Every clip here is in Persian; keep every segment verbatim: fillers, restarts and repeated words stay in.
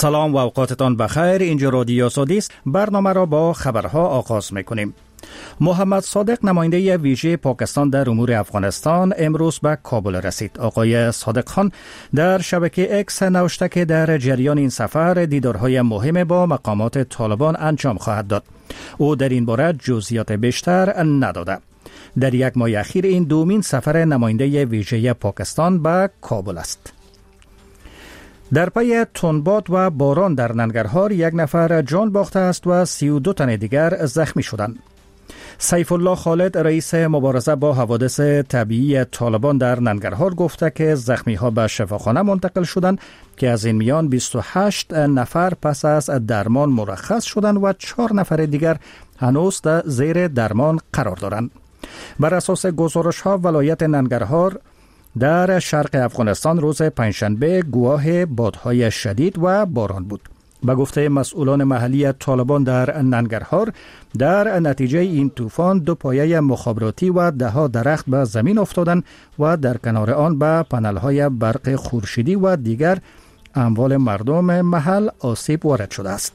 سلام و اوقاتتان بخیر. اینجا رادیو آزادی است. برنامه را با خبرها آغاز میکنیم. محمد صادق نماینده ویژه پاکستان در امور افغانستان امروز به کابل رسید. آقای صادق خان در شبکه اکس نوشته که در جریان این سفر دیدارهای مهم با مقامات طالبان انجام خواهد داد. او در این باره جزئیات بیشتر نداده. در یک ماه اخیر این دومین سفر نماینده ویژه پاکستان به کابل است. در پی تندباد و باران در ننگرهار یک نفر جان باخته است و سی و دو تن دیگر زخمی شدند. سیف الله خالد رئیس مبارزه با حوادث طبیعی طالبان در ننگرهار گفته که زخمی ها به شفاخانه منتقل شدند که از این میان بیست و هشت نفر پس از درمان مرخص شدند و چهار نفر دیگر هنوز در زیر درمان قرار دارند. بر اساس گزارش ها ولایت ننگرهار در شرق افغانستان روز پنجشنبه گواه بادهای شدید و باران بود. به گفته مسئولان محلی طالبان در ننگرهار در نتیجه این طوفان دو پایه مخابراتی و ده ها درخت به زمین افتادند و در کنار آن به پنل‌های برق خورشیدی و دیگر اموال مردم محل آسیب وارد شده است.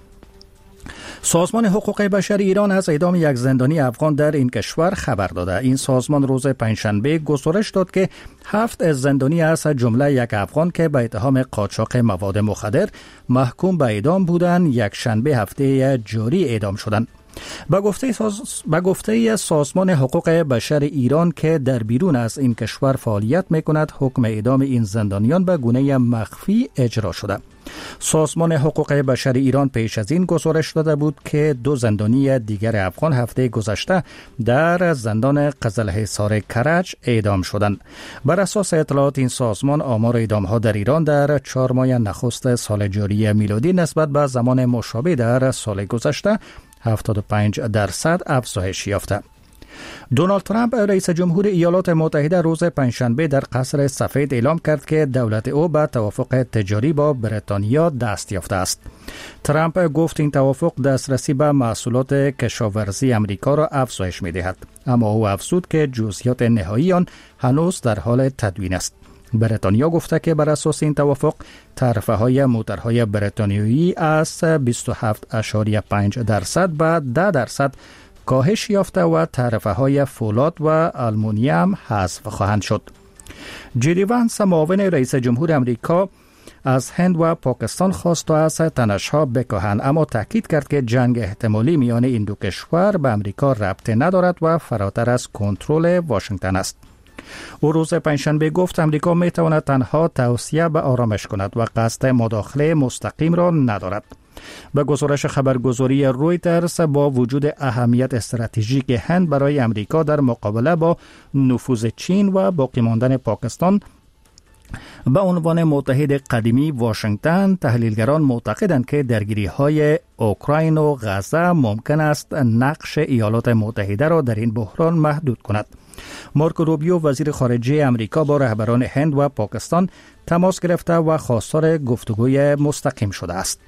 سازمان حقوق بشر ایران از اعدام یک زندانی افغان در این کشور خبر داده. این سازمان روز پنجشنبه گزارش داد که هفت زندانی از جمله یک افغان که به اتهام قاچاق مواد مخدر محکوم به اعدام بودند یک شنبه هفته جاری اعدام شدند. به گفته ساز... به گفته سازمان حقوق بشر ایران که در بیرون از این کشور فعالیت می‌کند، حکم اعدام این زندانیان به گونه مخفی اجرا شده. سازمان حقوق بشر ایران پیش از این گزارش داده بود که دو زندانی دیگر افغان هفته گذشته در زندان قزلحصار کرج اعدام شدند. بر اساس اطلاعات این سازمان آمار اعدام‌ها در ایران در چهار ماه نخست سال جاری میلادی نسبت به زمان مشابه در سال گذشته هفتاد و پنج درصد افزایش یافته. دونالد ترامپ رئیس جمهور ایالات متحده روز پنجشنبه در قصر سفید اعلام کرد که دولت او به توافق تجاری با بریتانیا دست یافته است. ترامپ گفت این توافق دسترسی به محصولات کشاورزی امریکا را افزایش می‌دهد، اما او افزود که جزئیات نهایی آن هنوز در حال تدوین است. بریتانیا گفته که بر اساس این توافق تعرفه‌های موتورهای بریتانیایی از بیست و هفت اشاریه پنج درصد به ده درصد کاهش یافته و تعرفه‌های فولاد و آلومینیوم حذف خواهند شد. جری وانس معاون رئیس جمهور امریکا از هند و پاکستان خواست تا از تنش‌ها بکاهند، اما تاکید کرد که جنگ احتمالی میان این دو کشور به امریکا ربطی ندارد و فراتر از کنترل واشنگتن است. او روز پنجشنبه گفت امریکا می تواند تنها توصیه به آرامش کند و قصد مداخله مستقیم را ندارد. به گزارش خبرگزاری رویترز با وجود اهمیت استراتژیک هند برای امریکا در مقابله با نفوذ چین و باقی ماندن پاکستان به عنوان متحد قدیمی واشنگتن، تحلیلگران معتقدند که درگیری‌های اوکراین و غزه ممکن است نقش ایالات متحده را در این بحران محدود کند. مارکو روبیو وزیر خارجه امریکا با رهبران هند و پاکستان تماس گرفته و خواستار گفتگوی مستقیم شده است.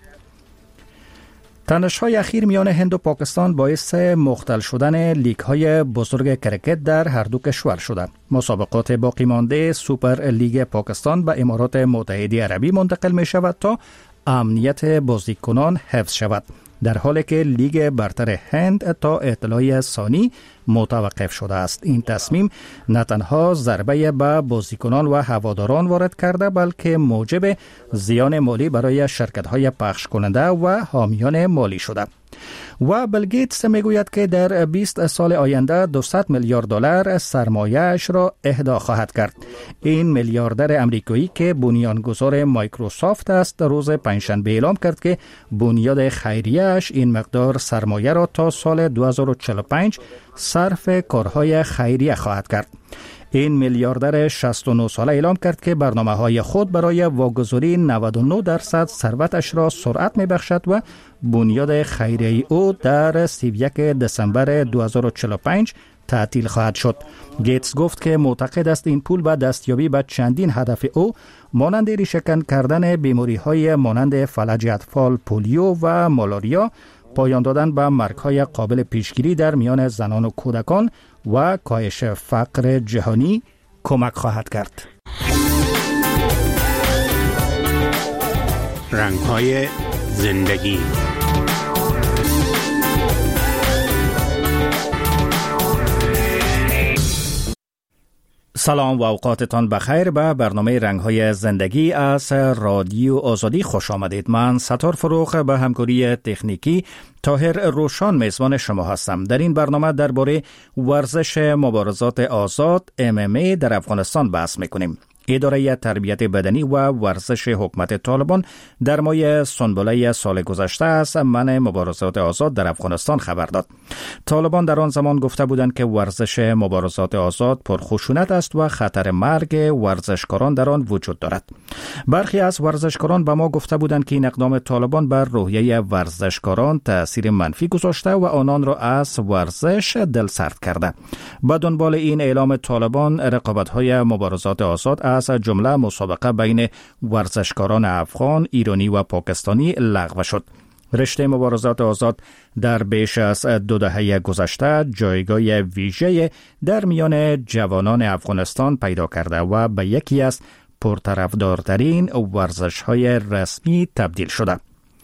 تنش‌های اخیر میان هند و پاکستان باعث مختل شدن لیگ‌های بزرگ کرکت در هر دو کشور شده. مسابقات باقی مانده سوپر لیگ پاکستان به امارات متحده عربی منتقل می شود تا امنیت بازیکنان حفظ شود، در حالی که لیگ برتر هند تا اطلاع ثانی متوقف شده است. این تصمیم نه تنها ضربه به بازیکنان و هواداران وارد کرده، بلکه موجب زیان مالی برای شرکت‌های پخش کننده و حامیان مالی شده. و بیل گیتس میگوید که در بیست سال آینده دویست میلیارد دلار سرمایه‌اش را اهدا خواهد کرد. این میلیاردر امریکایی که بنیانگذار مایکروسافت است روز پنجشنبه اعلام کرد که بنیاد خیریه‌اش این مقدار سرمایه را تا سال دو هزار و چهل و پنج صرف کارهای خیریه خواهد کرد. این میلیاردر شصت و نه ساله اعلام کرد که برنامه‌های خود برای واگذاری نود و نه درصد ثروتش را سرعت می‌بخشد و بنیاد خیریه او در سی و یک دسامبر دو هزار و چهل و پنج تعطیل خواهد شد. گیتس گفت که معتقد است این پول به دستیابی به چندین هدف او مانند ریشه‌کن کردن بیماری‌های مانند فلج اطفال، پولیو و مالاریا، پایان دادن به مرگ‌های قابل پیشگیری در میان زنان و کودکان و کاهش فقر جهانی کمک خواهد کرد. رنگ‌های زندگی. سلام و اوقاتتان بخیر. به برنامه رنگ‌های زندگی از رادیو آزادی خوش آمدید. من ستار فروخ به همکاری تکنیکی طاهر روشان میزبان شما هستم. در این برنامه درباره ورزش مبارزات آزاد ام ام ای در افغانستان بحث میکنیم. اداره تربیت بدنی و ورزش حکومت طالبان در ماه سنبله سال گذشته از منع مبارزات آزاد در افغانستان خبر داد. طالبان در آن زمان گفته بودند که ورزش مبارزات آزاد پرخشونت است و خطر مرگ ورزشکاران در آن وجود دارد. برخی از ورزشکاران به ما گفته بودند که این اقدام طالبان بر روحیه ورزشکاران تأثیر منفی گذاشته و آنان را از ورزش دلسرد کرده. به دنبال این اعلام طالبان، رقابت‌های مبارزات آزاد از جمله مسابقه بین ورزشکاران افغان، ایرانی و پاکستانی لغو شد. رشته مبارزات آزاد در بیش از دو دهه گذشته جایگاه ویژه در میان جوانان افغانستان پیدا کرده و به یکی از پرطرفدارترین ورزش‌های رسمی تبدیل شده.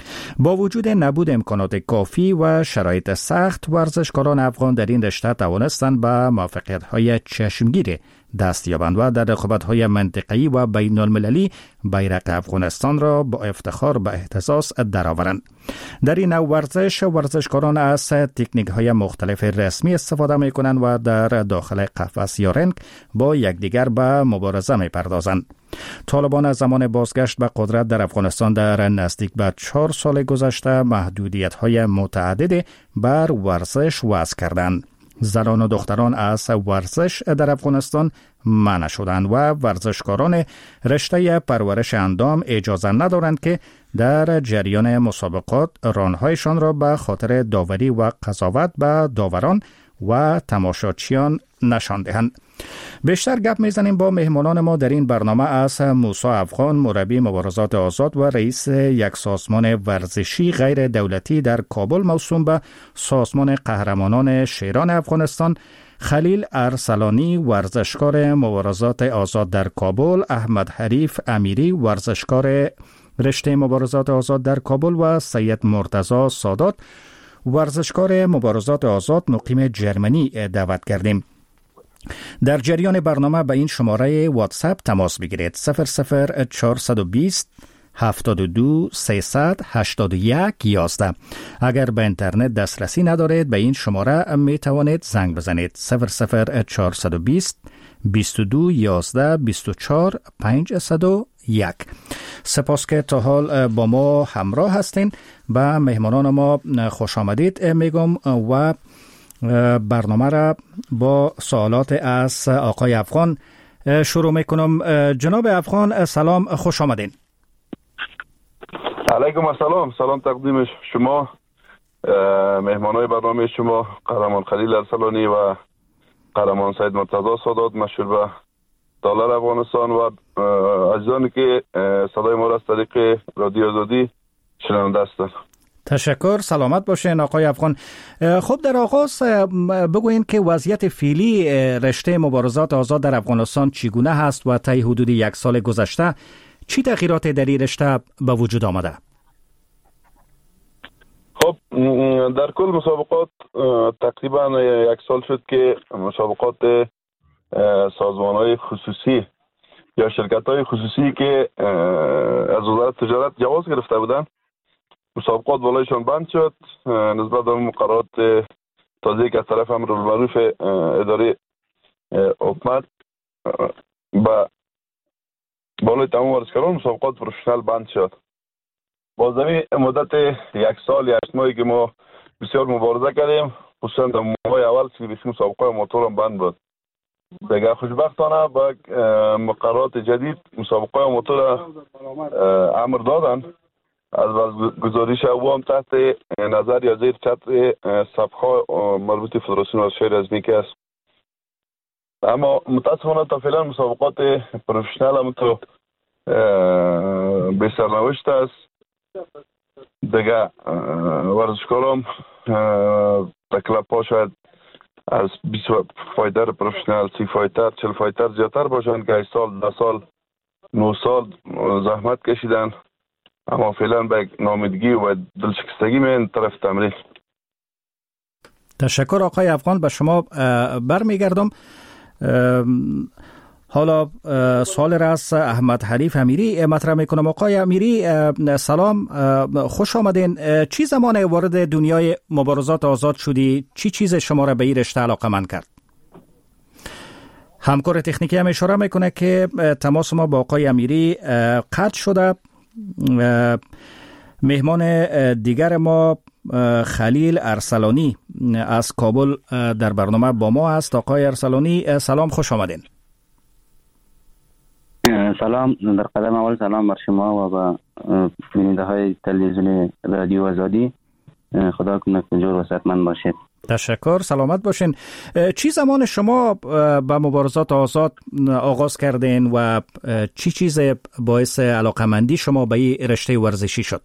با وجود نبود امکانات کافی و شرایط سخت، ورزشکاران افغان در این رشته توانستند به موفقیت‌های چشمگیر دست یابند و در رقابت‌های منطقه‌ای و بین المللی بیرق افغانستان را با افتخار به اهتزاز درآورند. در این نوع ورزش، ورزشکاران از تکنیک‌های مختلف رسمی استفاده می‌کنند و در داخل قفس یا رنگ با یکدیگر به مبارزه می‌پردازند. طالبان از زمان بازگشت به قدرت در افغانستان در نزدیک به چهار سال گذشته محدودیت‌های متعدد بر ورزش وضع کردند. زنان و دختران از ورزش در افغانستان منع شدند و ورزشکاران رشته پرورش اندام اجازه ندارند که در جریان مسابقات رانهایشان را به خاطر داوری و قضاوت به داوران و تماشاچیان نشان دهند. بیشتر گپ میزنیم با مهمانان ما در این برنامه از موسی افغان، مربی مبارزات آزاد و رئیس یک سازمان ورزشی غیر دولتی در کابل موسوم به سازمان قهرمانان شیران افغانستان، خلیل ارسلانی ورزشکار مبارزات آزاد در کابل، احمد حریف امیری ورزشکار رشته مبارزات آزاد در کابل و سید مرتضی سادات ورزشکار مبارزات آزاد مقیم جرمنی دعوت کردیم. در جریان برنامه به این شماره واتساپ تماس بگیرید: صفر صفر چهارصد و بیست هفتاد و دو سیصد هشتاد و یک یازده. اگر به اینترنت دسترسی ندارید به این شماره می توانید زنگ بزنید: صفر صفر چهارصد و بیست بیست و دو یازده بیست و چهار پانصد و یک. سپاس که تا حال با ما همراه هستین. به مهمانان ما خوش آمدید میگم و برنامه را با سوالات از آقای افغان شروع میکنم. جناب افغان سلام، خوش آمدین. علیکم السلام. سلام تقدیم شما، مهمانای برنامه شما، قهرمان خلیل ارسلانی و قهرمان سید مرتضی سادات مشهور به دلار افغانستان و عزیزانی که صدای ما را از طریق رادیو آزادی شنونده هستند. تشکر، سلامت باشین آقای افغان. خب در آغاز بگوین که وضعیت فعلی رشته مبارزات آزاد در افغانستان چگونه هست و طی حدود یک سال گذشته چی تغییرات در این رشته به وجود آمده؟ خب در کل مسابقات تقریبا یک سال شد که مسابقات سازمان‌های خصوصی یا شرکت‌های خصوصی که از وزارت تجارت جواز گرفته بودند، مسابقات بالایشان بند شد نسبت به مقررات تازه‌ای که از طرف امرالمعروف اداره حکومت با بالای تمام ورزشکاران مسابقات پروفشنال بند شد. با زمین مدت یک سال یا هشت ماهی که ما بسیار مبارزه کردیم، خصوصا در ماه اول که بسیار مسابقه موتور هم بند بود. دیگه خوشبختانه با مقررات جدید مسابقه موتور امر دادن از گزارش او هم تحت نظر یا زیر چتر صفحه مربوط فدراسیون ورزش‌های رزمی که است. اما متاسفانه تا فعلا مسابقات پروفشنال هم تو به سرنوشت است. دیگه ورزشکاران در کلاب ها شاید از بیست فایتر پروفشنال، سی فایتر، چهل فایتر زیادتر باشند که سال، ده سال، نه سال زحمت کشیدن اما فعلا به ناامیدگی و دلشکستگی من طرف تمرین. تشکر آقای افغان. به شما برمیگردم. حالا سوال را از احمد حریف امیری مطرح میکنم. آقای امیری سلام، خوش آمدین. چی زمان وارد دنیای مبارزات آزاد شدی؟ چی چیز شما را به این رشته علاقه‌مند کرد؟ همکار تکنیکی هم اشاره میکنه که تماس ما با آقای امیری قطع شده. مهمان دیگر ما خلیل ارسلانی از کابل در برنامه با ما است. آقای ارسلانی سلام، خوش آمدین. سلام، در قدم اول سلام بر شما و با بیننده های تلویزیون رادیو آزادی. خدا کنه که جور و صحتمند باشید. تشکر، سلامت باشین. چی زمان شما با مبارزات آزاد آغاز کردین و چی چیز باعث علاقمندی شما به این رشته ورزشی شد؟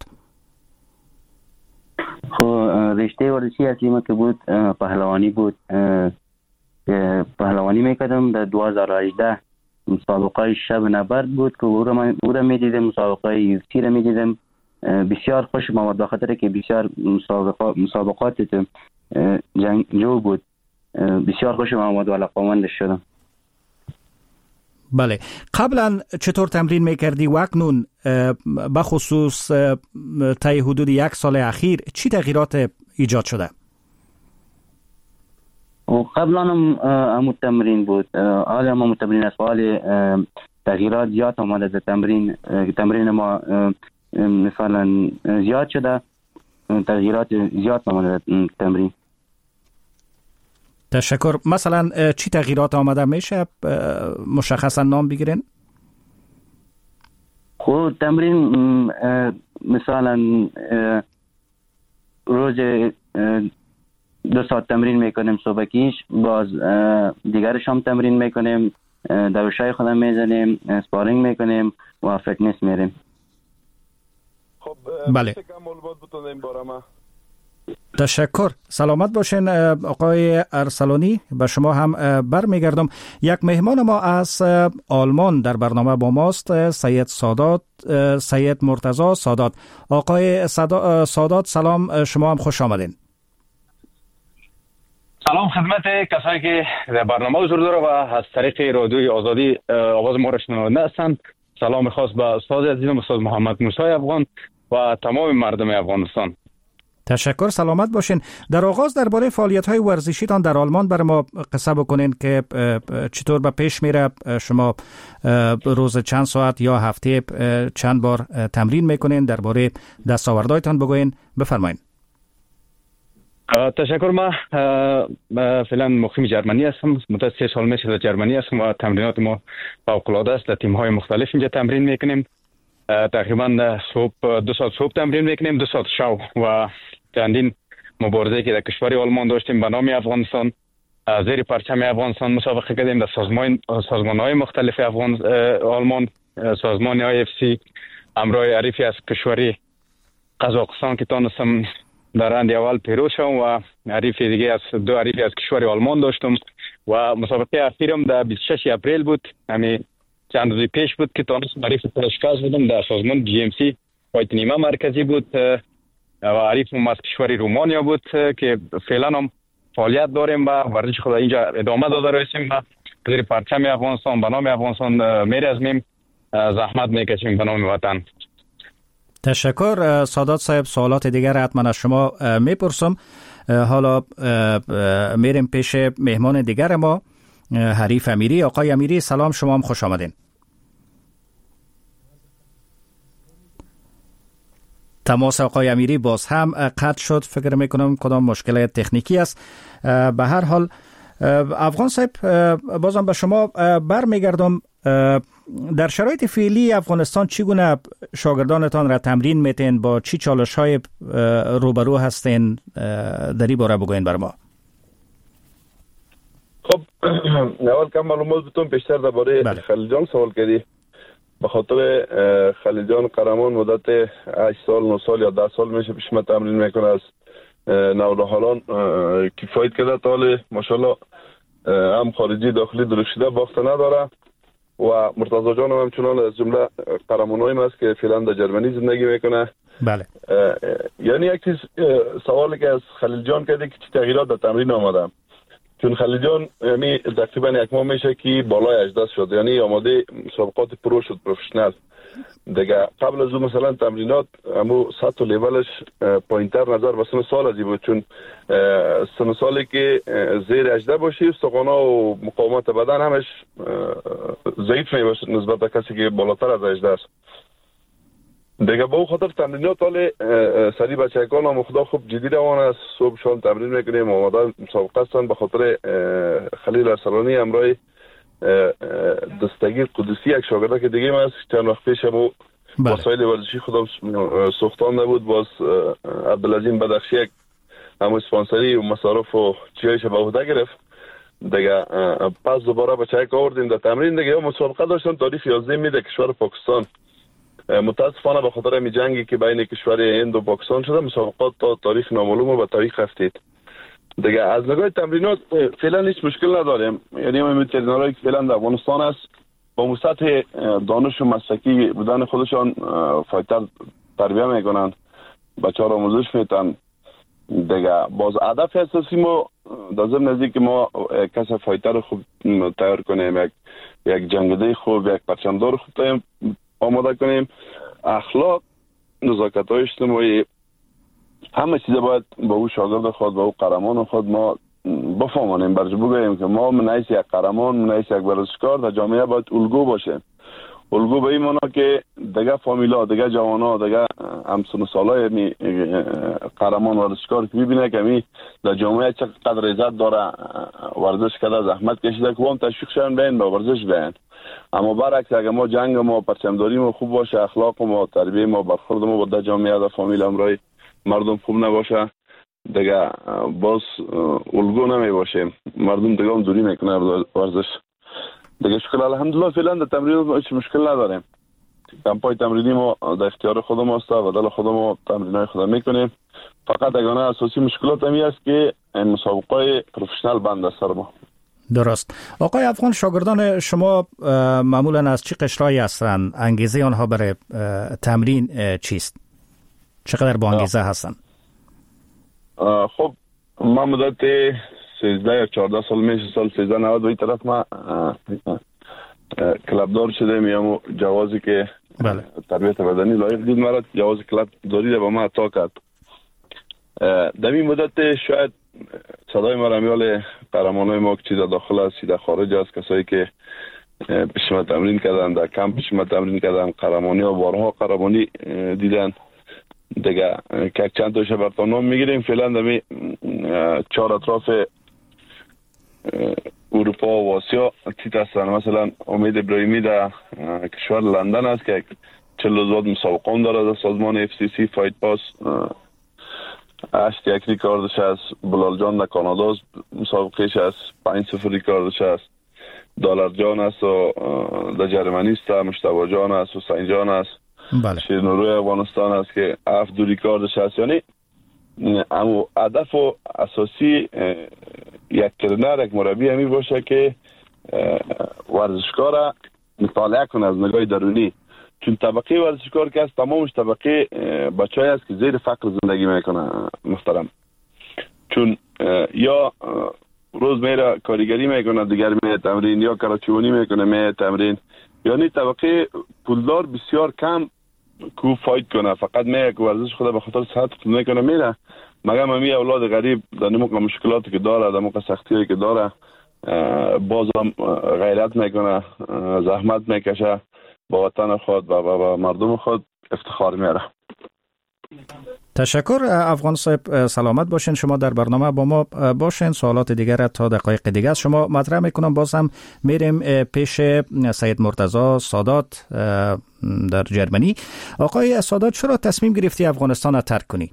خب رشته ورزشی اصلی ما که بود پهلوانی بود. پهلوانی میکردم. در دو هزار و هجده مسابقه شب نبرد بود که او را میدیدم، مسابقه یوفسی را میدیدم. بسیار خوشم آمد بخاطر که بسیار مسابقات مسابقات جنگجو بود. بسیار خوشم آمد و علاقه‌مند شدم. بله، قبلا چطور تمرین میکردی و اکنون بخصوص طی حدود یک سال اخیر چی تغییرات ایجاد شده؟ و قبلا هم همون تمرین بود، حالا هم همون تمرین است. حالا تغییرات زیاد آمده در تمرین. تمرین ما مثلا زیاد شده، تغییرات زیاد آمده در تمرین. تشکر. مثلا چی تغییرات آمده میشه مشخصا نام بگیرین؟ خب تمرین مثلا روز دو ساعت تمرین میکنیم صبحکیش، باز دیگر شام تمرین میکنیم، دوشای خودم میزنیم، اسپارینگ میکنیم و فیتنس میریم. خب بله، معلومات بتونیم باره ما. تشکر، سلامت باشین آقای ارسلانی. به شما هم برمیگردم. یک مهمان ما از آلمان در برنامه با ماست، سید سادات، سید مرتضی سادات. آقای سادات سلام، شما هم خوش آمدین. سلام خدمت کسایی که در برنامه حضور داره و از طریق رادیوی آزادی آواز ما را شنونده هستند. سلام خاص به استاد عزیزم استاد محمد موسی افغان و تمام مردم افغانستان. تشکر، سلامت باشین. در آغاز درباره فعالیت‌های ورزشیتان در آلمان برای ما قصه بکنین که چطور به پیش میره. شما روز چند ساعت یا هفته چند بار تمرین میکنین؟ درباره دستاوردهایتان بگوین، بفرمایید. تشکر. ما فعلا مقیم جرمنی هستم. مدت سه سال میشه در جرمنی هستم و تمرینات ما فوق‌العاده است. در تیم‌های مختلف اینجا تمرین میکنیم. تقریبا صبح دو ساعت صبح تمرین میکنیم، دو ساعت شب و چندین مبارزه که در کشور آلمان داشتیم به نام افغانستان، زیر پرچم افغانستان مسابقه کردیم در سازمان سازمان‌های مختلف افغان آلمان، سازمان آی اف سی، همراه عریفی از کشوری قزاقستان که تونستم در راند اول پیروز شدم و عریفی دیگه از دو عریفی از کشور آلمان داشتم و مسابقه اخیرم در بیست و شش اپریل بود. همین چند روز پیش بود که تونستم عریف شکست بدم در سازمان جی ام سی فایت نیمه مرکزی بود و عریفم از کشور رومانیا بود که فعلا هم فعالیت داریم و ورزش خود اینجا ادامه داده رسیم و زیر پرچم افغانستان به نام افغانستان میرزمیم، زحمت میکشیم به نام وطن. تشکر سادات صاحب. سوالات دیگر حتما از شما میپرسم. حالا میریم پیش مهمان دیگر ما، حریف امیری. آقای امیری سلام، شما هم خوش آمدین. تماس آقای امیری باز هم قطع شد. فکر میکنم کدام مشکل تکنیکی است. به هر حال افغان صاحب بازم به شما برمیگردم. در شرایط فعلی افغانستان چگونه شاگردانتان را تمرین میتین؟ با چی چالش های روبرو هستین؟ در این باره بگوین بر ما. خب اول کم معلومات بتون بیشتر درباره بله. خلیل جان سوال کردی. به خاطر خلیل جان قهرمان مدت هشت سال نه سال یا ده سال میشه پیش ما تمرین میکنه. از نوجوانان کفایت کرده تا حال ماشاءالله هم خارجی داخلی درشیده باخته نداره و مرتضی جان هم همچنان از جمله قهرمانای ما است که فعلا در جرمنی زندگی میکنه. بله. یعنی یک چیز سوالی که از خلیل جان کرده که چه تغییرات در تمرین آمده، چون خلیل جان یعنی تقریبا یک ماه میشه که بالای هجده شد، یعنی آماده مسابقات پرو شد، پروفشنال دیگه. قبل از اون مثلا تمرینات امو سطح و لیولش پایینتر نظر به سن سال ازی بود، چون سن سالی که زیر هجده باشی استخوانا و مقاومت بدن همش ضعیف میباشه نسبت به کسی که بالاتر از هجده است دیگه. با او خاطر تمرینات حال سری بچه‌کان هم خدا خوب جدی روان است. صبح شام تمرین میکنیم، آماده مسابقه هستن. به خاطر خلیل ارسلانی امرای دستگیر قدسی یک شاگرده که دیگه من چند وقت پیش هم وسایل ورزشی خودم ساختان نبود، باز عبدالعظیم بدخشی یک هم اسپانسری و مصارف و چیایش به عهده گرفت دیگه. پس دوباره بچه‌ها که آوردیم در تمرین دیگه. مسابقه داشتن تاریخ یازده میده کشور پاکستان. متاسفانه به خاطر می جنگی که بین کشور هند و پاکستان شده مسابقات تا تاریخ نامعلوم و به تاریخ هفتید دیگه. از نگاه تمرینات فعلا هیچ مشکل نداریم، یعنی ما میتونیم که فعلا در افغانستان است با مسطح دانش و مسلکی بودن خودشان فایتر تربیه میکنن، بچه‌ها را آموزش میدن دیگه. باز هدف اساسی ما در ضمن از اینکه ما کس فایتر خوب تیار کنیم، یک یک جنگنده خوب، یک پرچمدار خوب آماده کنیم، اخلاق، نزاکت های اجتماعی، همه چیز باید با او شاگرد خود، با او قهرمان خود ما بفهمانیم، برش بگوییم که ما من حیث یک قهرمان، من حیث یک ورزشکار در جامعه باید الگو باشه. الگو به این معنا که دیگه فامیلا، دیگه جوانا، دیگه همسن سالای می قهرمان ورزشکار که ببینه که می در جامعه چقدر عزت داره، ورزش کرده، زحمت کشیده، که هم تشویق شون بین با ورزش بین. اما برعکس اگه ما جنگ ما پرچمداری ما خوب باشه، اخلاق ما، تربیه ما، برخورد ما با جامعه و فامیل امرای مردم خوب نباشه دیگه، باز الگو نمی باشیم، مردم دیگه هم دوری میکنه ورزش دیگه. شکر الحمدلله فعلا در تمرین هیچ مشکل نداریم. کمپای تمرینی ما در اختیار خودم است و بدل خودم ما تمرینای خودم میکنیم. فقط اگه نه اساسی مشکلات همی است که این مسابقه پروفشنال بند است سر ما. درست. آقای افغان، شاگردان شما معمولا از چه قشرهایی هستند؟ انگیزه آنها برای تمرین چیست؟ چقدر با انگیزه هستند؟ خب من مدت سیزده یا چهارده سال میشه، سال سیزده نود به این طرف ما کلبدار شده میام. جوازی که بله. تربیت بدنی لایق دید مرا، جواز کلب داری ده با ما عطا کرد. در این مدت شاید صدای ما رمیال قهرمانای ما که در داخل است، در خارج است، کسایی که پیش ما تمرین کردن، در کمپ پیش ما تمرین کردن، قهرمانی و بارها قهرمانی دیدن دیگه. که چند تاشه براتون نام میگیریم. فعلا در چهار اطراف اروپا و آسیا تیت هستن. مثلا امید ابراهیمی در کشور لندن است که چهل روز مسابقه هم داره در سازمان اف سی سی فایت پاس. هشت یک ریکاردش است. بلال جان در کانادا مسابقهش است، پنج صفر ریکاردش است. دلار جان است و در جرمنی است. مشتبه جان است و حسین جان است. بله. شیرنوروی افغانستان است که هفت دو ریکاردش است. یعنی اما هدف و اساسی یک ترینر، یک مربی همی باشه که ورزشکار مطالعه کنه از نگاه درونی، چون طبقه ورزشکار که است تمامش طبقه بچه‌ای است که زیر فقر زندگی میکنه محترم. چون یا روز میره کارگری میکنه، دیگر میره تمرین، یا کراچوانی میکنه میره تمرین. یعنی طبقه پولدار بسیار کم کو فایت کنه، فقط میره که ورزش خود به خاطر صحت خود میکنه میره. مگه همی اولاد غریب در نموقع مشکلاتی که داره، در موقع سختیایی که داره، باز هم غیرت میکنه، زحمت میکشه، با وطن خود و با مردم خود افتخار میاره. تشکر افغان صاحب، سلامت باشین. شما در برنامه با ما باشین. سوالات دیگر تا دقایق دیگه است شما مطرح میکنم. باز هم میریم پیش سید مرتضی سادات در جرمنی. آقای سادات، چرا تصمیم گرفتی افغانستان را ترک کنی؟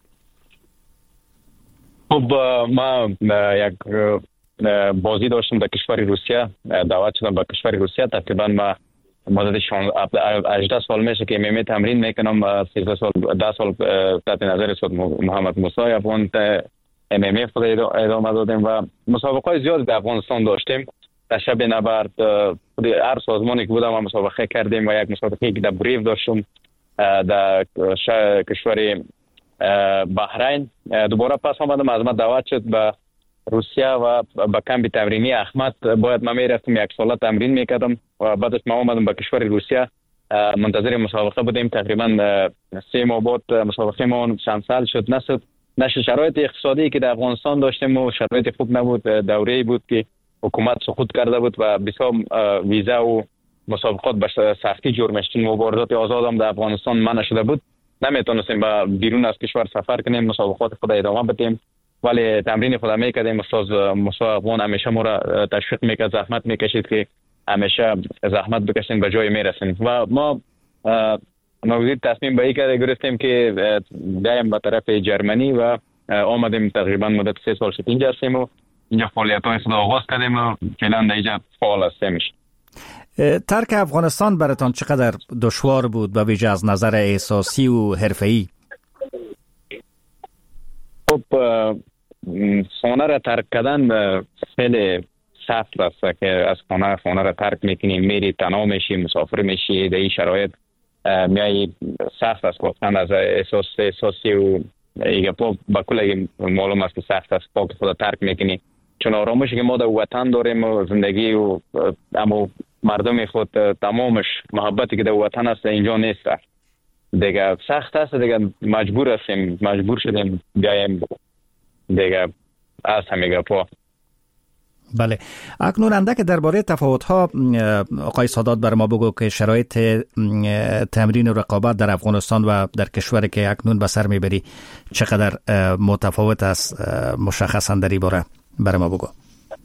خب ما یک بازی داشتم در کشور روسیه، دعوت شدم به کشور روسیه. تقریبا ما مدت هجده سال میشه که ام ام ای تمرین میکنم. سیزده سال ده سال تحت نظر استاد محمد موسی افغان ام ام ای خود ادامه دادیم و مسابقات زیاد در افغانستان داشتیم. در شب نبرد هر سازمانی که بودم ما مسابقه کردیم و یک مسابقه که در بریف داشتم در کشور بحرین. دوباره پس آمدم، از ما دعوت شد به روسیه و به کمپ تمرینی احمد باید ما میرفتم، یک ساله تمرین میکردم و بعدش ما آمدم به کشور روسیه. منتظر مسابقه بودیم، تقریبا سه ماه بعد مسابقه ما چند سال شد نشد. نشه شرایط اقتصادی که در افغانستان داشتیم و شرایط خوب نبود، دوره‌ای بود که حکومت سقوط کرده بود و بسیار ویزا و مسابقات به سختی جور میشدن. مبارزات آزاد هم در افغانستان منع شده بود، نمیتونستیم به بیرون از کشور سفر کنیم، مسابقات خود ادامه بدیم، ولی تمرین خود میکردیم. استاد موسی افغان همیشه ما را تشویق میکرد، زحمت میکشید که همیشه زحمت بکشیم به جای میرسیم و ما نوزید تصمیم به این گرفتیم که بیایم به طرف جرمنی و آمدیم. تقریبا مدت سه سال شد اینجا هستیم و اینجا فعالیت‌های خود آغاز کردیم و فعلا اینجا فعال هستیم. ترک افغانستان براتان چقدر دشوار بود به ویژه از نظر احساسی و حرفه‌ای؟ خب خانه را ترک کردن خیلی سخت است که از خانه خانه را ترک میکنیم، میری تنها میشی، مسافر میشی، در این شرایط میای سخت است. گفتن از احساس احساسی و ایگه پا با کل معلوم است که سخت است پاک خود ترک میکنی، چون آرامشی که ما در وطن داریم و زندگی و اما مردم خود تمامش محبتی که در وطن است اینجا نیست. دیگه سخت است، دیگه مجبور هستیم، مجبور شدیم بیایم دیگه از همیگه پا. بله، اکنون اندک درباره تفاوت‌ها آقای سادات بر ما بگو که شرایط تمرین و رقابت در افغانستان و در کشوری که اکنون به سر میبری چقدر متفاوت است، مشخصاً در این باره بر ما بگو.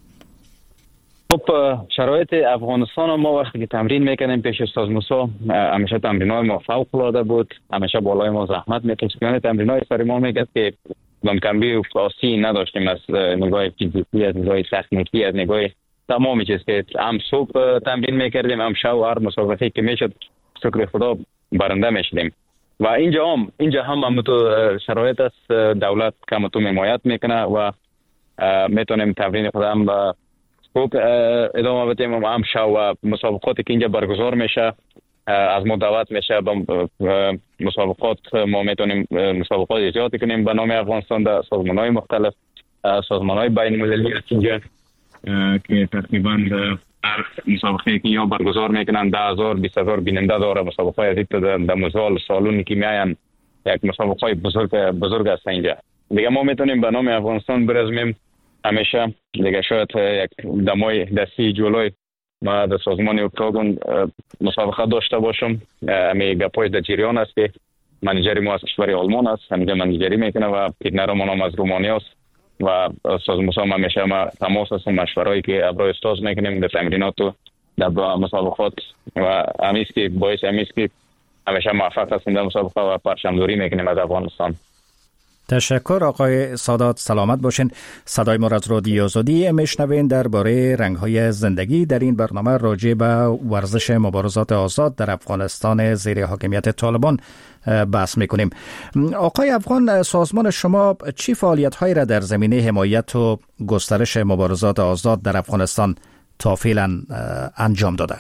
خب شرایط افغانستان ما وقتی که تمرین میکنیم پیش استاد موسی همیشه تمرینای ما فوق العاده بود، همیشه بالای ما زحمت میکشید، یعنی تمرینای سر ما میگه که کمبی و فاسی نداشتیم از نگاه فیزیکی، از نگاه تکنیکی، از نگاه تمامی چیز که هم صبح تمرین میکردیم هم شب و هر مسابقه که میشد شکر خدا برنده میشدیم. و اینجا هم اینجا هم هم تو شرایط است، دولت کم تو حمایت میکنه و میتونیم تمرین خود هم با خوب ادامه بدیم و هم شب و مسابقاتی که اینجا برگزار میشه از ما دعوت میشه به مسابقات، ما میتونیم مسابقات زیادی کنیم به نام افغانستان در سازمان‌های مختلف، سازمان‌های بین‌المللی اینجا که تقریبا هر مسابقه که یا برگزار میکنن ده هزار بیست هزار بیننده داره. مسابقه از در مزال سالونی که میاین یک مسابقه بزرگ بزرگ است اینجا. دیگه ما میتونیم به نام افغانستان برزمیم همیشه. دیگه شاید یک دمای دستی جولای ما در سازمان اوکتاگون مسابقه داشته باشم. امی گپای در جریان است که منیجری ما از کشور آلمان است، همیشه منیجری میکنه و پیرنرمان هم از رومانیا است و سازمان هم همیشه ما تماس هستم، مشورهایی که ابرای استاز میکنیم در تمرینات و در مسابقات و همیست که باعث همیست که همیشه موفق هستیم در مسابقه و پرچمداری میکنیم از افغانستان. تشکر آقای سادات، سلامت باشین. صدای ما از رادیو آزادی میشنوین درباره رنگ‌های زندگی. در این برنامه راجع به ورزش مبارزات آزاد در افغانستان زیر حاکمیت طالبان بحث میکنیم. آقای افغان، سازمان شما چی فعالیت‌هایی را در زمینه حمایت و گسترش مبارزات آزاد در افغانستان تا فعلا انجام داده؟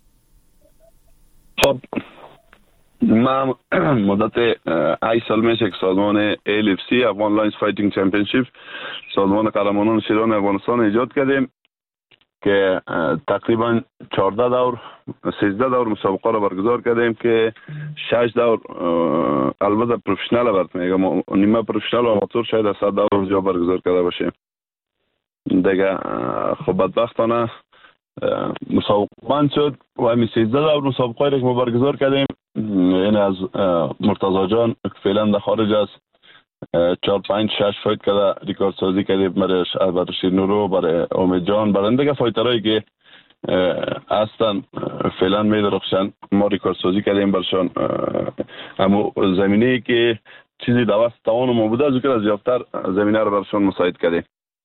خب من مدت ای سال میشه که سازمان ال اف سی افغان لاینز فایتینگ چمپیونشیپ، سازمان قهرمانان شیران افغانستان ایجاد کردیم که تقریبا چهارده دور سیزده دور مسابقه را برگزار کردیم که شش دور البته پروفشنال برات میگم، نیمه پروفشنال و آماتور شاید از صد دور جا برگزار کرده باشیم. دیگه خب بدبختانه مسابقه بند شد و همین سیزده دور مسابقه را که ما برگزار کردیم، یعنی از مرتضی جان که فعلا در خارج است چهار پنج شش فایت کرده ریکارد سازی کردیم برای برای شیرنورو، برای امید جان، برای دیگه فایترهایی که هستن فعلا می درخشن ما ریکارد سازی کردیم برشان. اما زمینه‌ای که چیزی در وسط توان ما بوده از از یافتر زمینه رو برشان مساعد کردیم.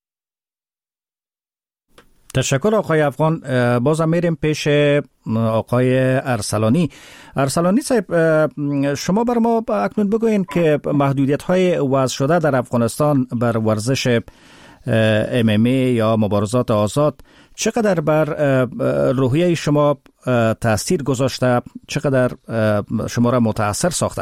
تشکر آقای افغان. بازم میریم پیش آقای ارسلانی. ارسلانی صاحب، شما بر ما اکنون بگوین که محدودیت های وضع شده در افغانستان بر ورزش ام ام ای یا مبارزات آزاد چقدر بر روحیه شما تاثیر گذاشته؟ چقدر شما را متاثر ساخته؟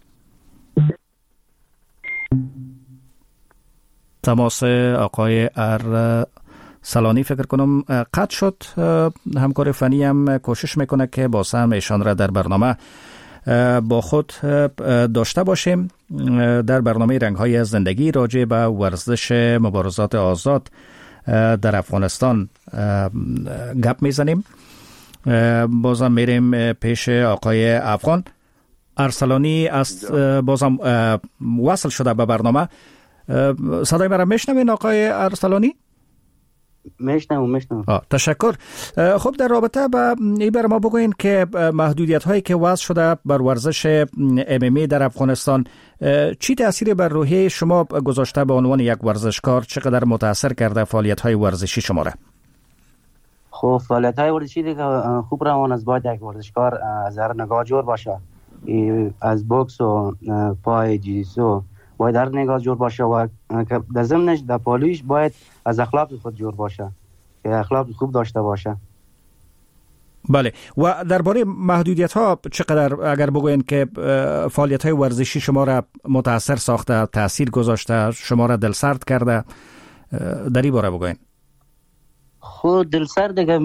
تماس آقای ارسلانی فکر کنم قطع شد. همکار فنی هم کوشش میکنه که با سهم ایشان را در برنامه با خود داشته باشیم. در برنامه رنگ‌های زندگی راجع به ورزش مبارزات آزاد در افغانستان گپ میزنیم. بازم میریم پیش آقای افغان ارسلانی است. بازم وصل شده به برنامه. صدای مرا میشنوین آقای ارسلانی؟ میشنوم میشنوم. تشکر. خب در رابطه با این بر ما بگوین که محدودیت هایی که وضع شده بر ورزش ام ام ای در افغانستان چی تأثیری بر روحیه شما گذاشته به عنوان یک ورزشکار؟ چقدر متاثر کرده فعالیت های ورزشی شما را؟ خب فعالیت های ورزشی دیگه خوب روان است. باید یک ورزشکار از هر نگاه جور باشه، از بوکس و پای جیسو باید در نگاه جور باشه و در ضمنش در پالویش باید از اخلاق خود جور باشه که اخلاق خوب داشته باشه. بله. و درباره محدودیت ها چقدر اگر بگوین که فعالیت های ورزشی شما را متاثر ساخته، تاثیر گذاشته، شما را دلسرد کرده، در این باره بگوین. خود دلسرد دیگه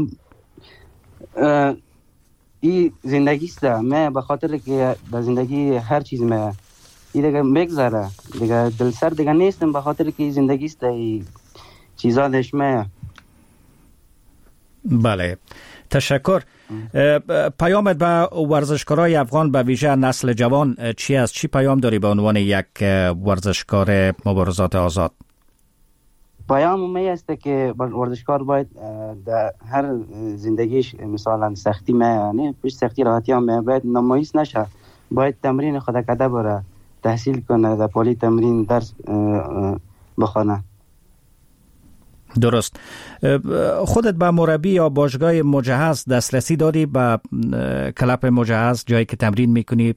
این زندگی است. من به خاطر که در زندگی هر چیز من این دیگه میگذره دیگه دلسر دیگه نیستم به خاطر که زندگی است. این چیزا نشمه. بله تشکر. پیامت به ورزشکارای افغان به ویژه نسل جوان چی است؟ چی پیام داری به عنوان یک ورزشکار مبارزات آزاد؟ پیام می است که ورزشکار باید در هر زندگیش مثلا سختی ما نه پیش سختی راحتی هم باید نمایش نشه. باید تمرین خود کده بره، تحصیل کنه، در پالی تمرین درس بخونه. درست. خودت به مربی یا باشگاه مجهز دسترسی داری؟ به کلپ مجهز جایی که تمرین میکنی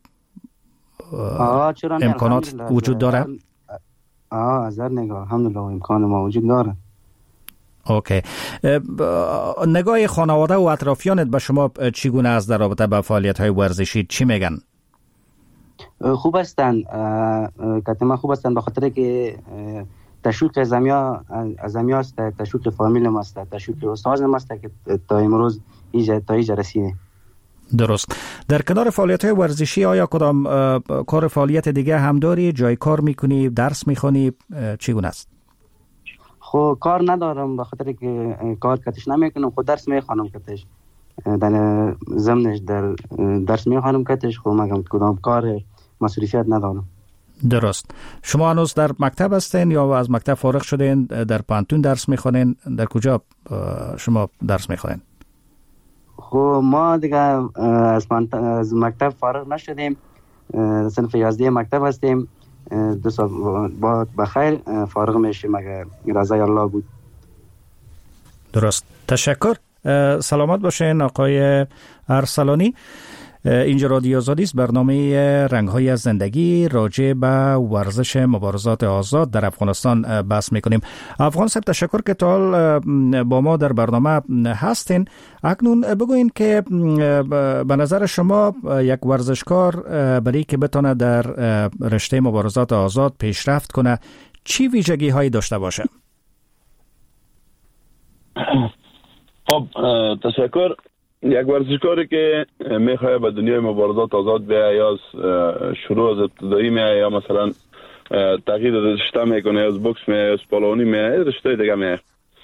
امکانات وجود داره؟ آه از هر نگاه الحمدلله امکان ما وجود داره. اوکی. نگاه خانواده و اطرافیانت به شما چگونه است در رابطه با فعالیت های ورزشی؟ چی میگن؟ خوب هستن، کتما خوب هستن به خاطر که تشویق زمیا از زمیا است، تشویق فامیل ما است، تشویق استاد ما است که تا امروز ایجا تا ایجا رسیده. درست. در کنار فعالیت های ورزشی آیا کدام کار فعالیت دیگه هم داری؟ جای کار میکنی؟ درس میخونی؟ چگونه است؟ خب کار ندارم به خاطر که کار کتش نمیکنم. خود درس میخوانم کتش در ضمنش در درس میخوانم کتش. خب مگم کدام کار مسئولیت ندارم. درست. شما هنوز در مکتب هستین یا از مکتب فارغ شدین؟ در پانتون درس میخوانین؟ در کجا شما درس میخوانین؟ خب ما دیگه از, از مکتب فارغ نشدیم، صنف یازده مکتب هستیم. دو سال بعد بخیر فارغ میشیم اگر رضای الله بود. درست. تشکر. سلامت باشین آقای ارسلانی. اینجا رادیو آزادی است. برنامه رنگ‌های از زندگی راجع به ورزش مبارزات آزاد در افغانستان بحث می‌کنیم. افغان صاحب تشکر که تا حال با ما در برنامه هستین. اکنون بگوین که به نظر شما یک ورزشکار برای که بتونه در رشته مبارزات آزاد پیشرفت کنه چی ویژگی‌هایی داشته باشه؟ خب تشکر. یک ورزشکاری که میخواد به دنیای مبارزات آزاد بیایه یا شروع از ابتدایی میایه یا مثلا تغییر رشته میکنه، از بوکس میایه، از پالوانی میایه، رشته دیگه میایه،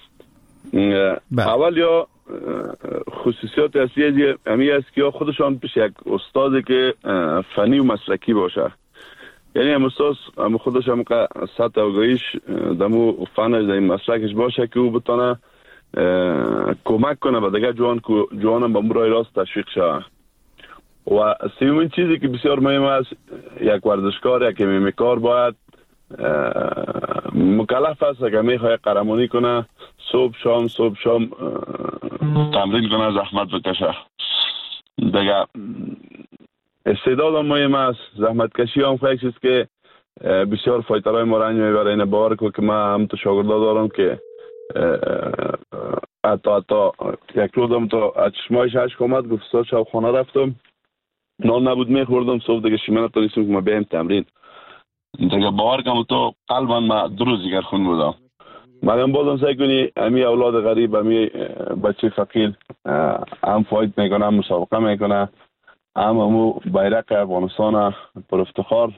اول یا خصوصیات اصلی همی است که یا خودشان پیش یک استادی که فنی و مسلکی باشه، یعنی هم استاد هم خودش هم سطح آگاهیش دمو فنش در این مسلکش باشه که او بتانه کمک کنه به دیگه جوان که جوان هم به مرای راست تشویق شود. و سومین چیزی که بسیار مهم است، یک ورزشکار یک میمیکار باید مکلف است که میخواد قهرمانی کنه صبح شام صبح شام تمرین کنه، زحمت بکشه. دیگه استعداد هم مهم است، زحمت کشی هم خواهی چیز که بسیار فایترهای ما رنج میبره. این باور که من هم تو شاگردا دارم که حتی حتی یک روزم تا چشمایش اشک آمد، گفت استاد شب خانه رفتم، نان نبود میخوردم، صبح دیگه شیمه نتونستم که ما بیایم تمرین. دیگه باور کنم تو قلبا ما دو روز دیگر خون بودم. مگم بازم سعی کنی امی اولاد غریب، امی بچه فقیر هم فایت میکنه، هم مسابقه میکنه، هم همو بیرق افغانستان پر افتخار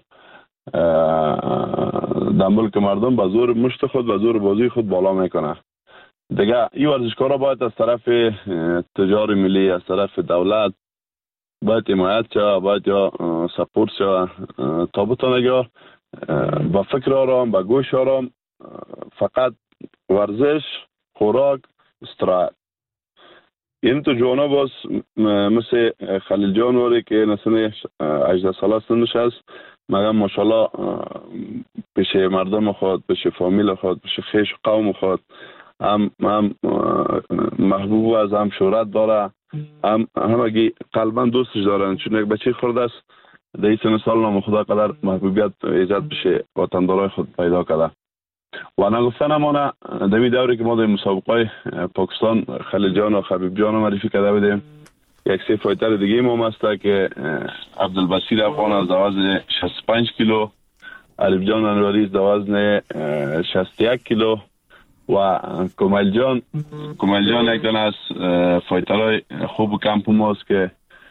دنبال که مردم به زور مشت خود به زور بازی خود بالا میکنه. دیگه این ورزشکارا باید از طرف تجار ملی، از طرف دولت باید حمایت شود، باید یا سپورت شود تا بتونه با فکر آرام، با گوش آرام، فقط ورزش، خوراک، استراحت. این تو جوانا باز مثل خلیل جان واری که نسل هجده ساله سنش هست، مگم ماشاءالله پیش مردم خود، پیش فامیل خود، پیش خیش و قوم خود هم هم محبوب از هم شهرت داره، هم همگی قلبا دوستش دارن، چون یک بچه خورده است در این سن سال نام خدا قدر محبوبیت ایجاد بشه وطندارای خود پیدا کرده. و نگفتن امانه در این دوری که ما در مسابقه پاکستان خلیل جان و خبیب جان معرفی کرده بودیم، یک سه فایتر دیگه ما هسته که عبدالبصیر افغان از وزن شصت و پنج کیلو، علیف جان انواری از وزن شصت و یک کیلو و کمال جان کمال جان یک دانه از فایترهای خوب و کمپ ماست که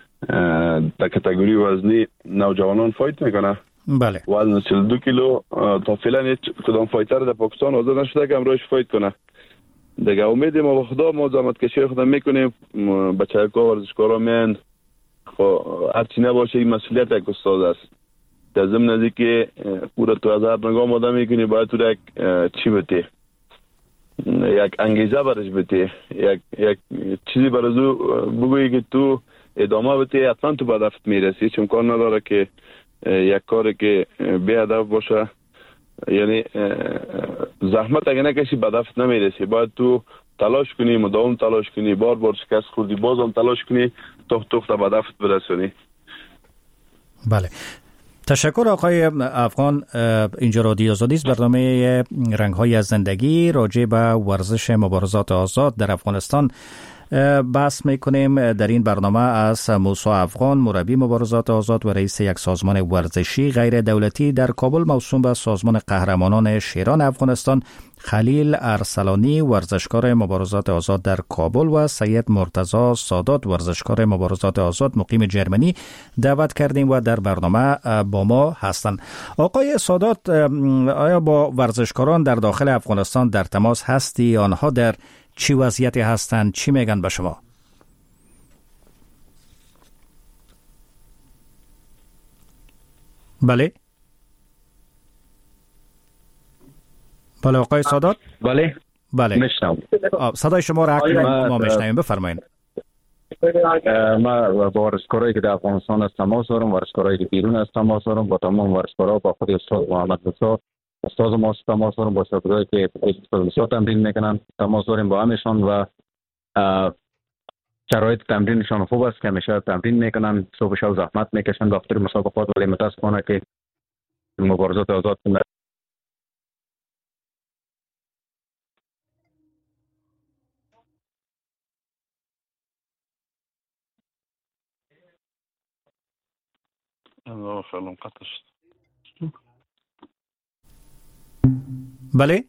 در کاتگوری وزنی نوجوانان فایت میکنه. بله. وزن چهل و دو کیلو. تا فعلا هیچ کدام فایتر در پاکستان حاضر نشده که امروز فایت کنه. دیگه امید ما به خدا، ما زحمت کشی خودم میکنیم، بچه‌ها ورزشکارا میان، خب هرچی نباشه این مسئولیت یک استاد است. در ضمن از اینکه پورا تو از هر نگاه آدم میکنی باید تو یک چی بده، یک انگیزه برش بده، یک یک چیزی برای تو بگویی که تو ادامه بده، حتما تو به هدفت میرسی. چون کار نداره که یک کاری که بی هدف باشه، یعنی زحمت اگه نکشی به هدفت نمیرسی. باید تو تلاش کنی، مداوم تلاش کنی، بار بار شکست خوردی بازم تلاش کنی تا تو به هدفت برسونی. بله، تشکر آقای افغان. اینجا رادیو آزادی است، برنامه رنگ‌های از زندگی راجع به ورزش مبارزات آزاد در افغانستان بحث میکنیم. در این برنامه از موسی افغان، مربی مبارزات آزاد و رئیس یک سازمان ورزشی غیر دولتی در کابل موسوم به سازمان قهرمانان شیران افغانستان، خلیل ارسلانی ورزشکار مبارزات آزاد در کابل و سید مرتضی سادات ورزشکار مبارزات آزاد مقیم جرمنی دعوت کردیم و در برنامه با ما هستند. آقای سادات، آیا با ورزشکاران در داخل افغانستان در تماس هستی؟ آنها در چی وضعیتی هستند؟ چی میگن به شما؟ بله بله آقای سادات. بله بله میشنم. صدای شما را ما, ما میشنویم، بفرمایید. ما با ورزشکارایی که در افغانستان از تماس دارم، ورزشکارایی که بیرون از تماس دارم، با تمام ورزشکارا، با خود استاد محمد موسی استاد ما تماس دارم، با شاگردایی که استاد تمرین میکنن تماس داریم با همشان و شرایط تمرینشان خوب است که همیشه تمرین میکنن، صبح شب زحمت میکشن به خاطر مسابقات، ولی متاسفانه که مبارزات آزاد الله خیلی قطع شد. بله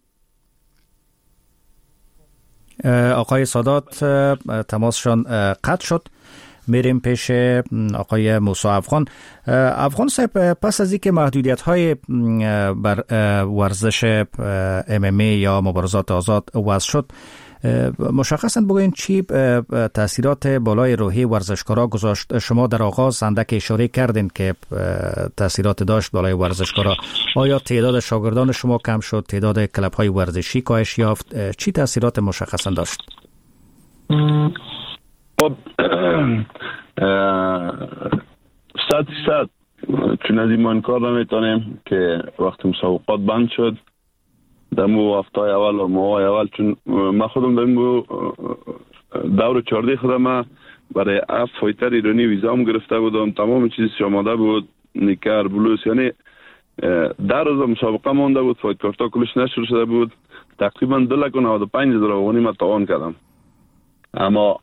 آقای سادات تماسشان قطع شد. میریم پیش آقای موسی افغان. افغان صاحب، پس از اینکه محدودیت های بر ورزش ام ام ای یا مبارزات آزاد وضع شد، مشخصاً بگوین چی تاثیرات بالای روحی ورزشکارا گذاشت؟ شما در آغاز اندک اشاره کردین که تاثیرات داشت بالای ورزشکارا. آیا تعداد شاگردان شما کم شد؟ تعداد کلب های ورزشی کاهش یافت؟ چی تاثیرات مشخصاً داشت؟ خب صد صد چون از این ما انکار نمیتونیم که وقتی مسابقات بند شد در مو هفتای اول و ماه اول، چون من خودم در مو دور چارده خودم من برای اف فایتر ایرانی ویزام گرفته بودم، تمام چیزش آماده بود، نیکر بلوس، یعنی در روز مسابقه مانده بود، فایت کارتا کلش نشر شده بود. تقریبا دو لک و نود و پنج هزار افغانی من تاوان کردم. اما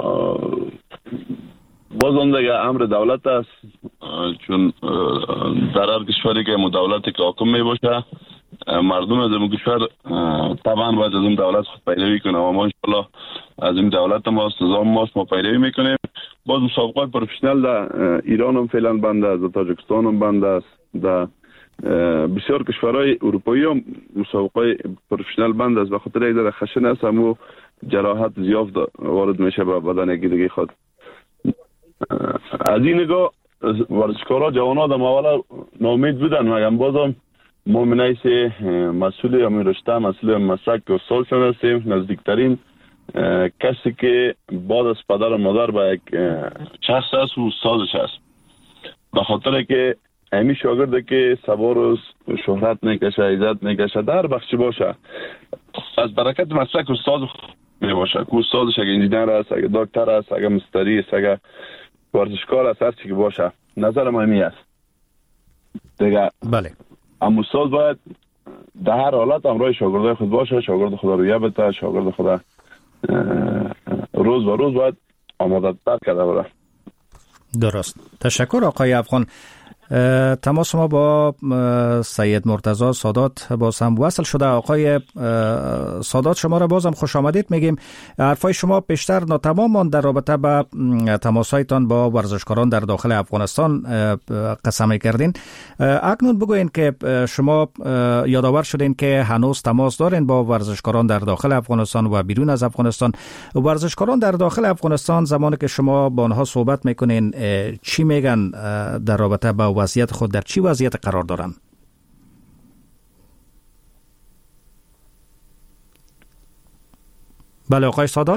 باز هم دیگه امر دولت است، چون در هر کشوری که دولت که حاکم می باشه مردم از این کشور طبعا باید از این دولت خود پیروی کنه و ما انشاءالله از این دولت ماست، نظام ماست، ما پیروی میکنیم. باز مسابقات پروفشنال در ایران هم فعلا بند است، در تاجیکستان هم بند است، در بسیار کشورهای اروپایی هم مسابقات پروفشنال بند است. به خاطر یک در خشن است همو جراحت زیاد وارد میشه به بدن یکی دیگه خود. از این نگاه ورزشکارا جوانا در اولا ناامید بودن، مگر بازم ما من حیث مسئول امیر رشته مسئول مسلک و سالشان هستیم، نزدیکترین کسی که بعد از پدر و مادر به یک شخص است و استادش است. به خاطر که همین شاگرده که سوار شهرت میکشه، عزت میکشه، در بخشی باشه از برکت مسلک استاد می باشه که استادش اگه انجینر است، اگه دکتر است، اگه مستری است، اگه ورزشکار است، هر چی که باشه. نظر من می است دیگه. بله اما استاد باید در هر حالت همراه شاگرد خود باشه، شاگرد خود رو یاد بده، شاگرد خود روز و روز باید آماده تر کرده بره. درست. تشکر آقای افغان. تماس ما با سید مرتضی سادات باز هم وصل شده. آقای سادات شما را بازم خوش آمدید میگیم. حرفای شما بیشتر ناتمام ماند در رابطه با تماسایتان با ورزشکاران در داخل افغانستان قسم کردین. اکنون بگوین که شما یادآور شدین که هنوز تماس دارین با ورزشکاران در داخل افغانستان و بیرون از افغانستان. ورزشکاران در داخل افغانستان زمانی که شما با آنها صحبت میکنین چی میگن در رابطه با وضعیت خود، در چی وضعیت قرار دارن؟ بله آقای سادات،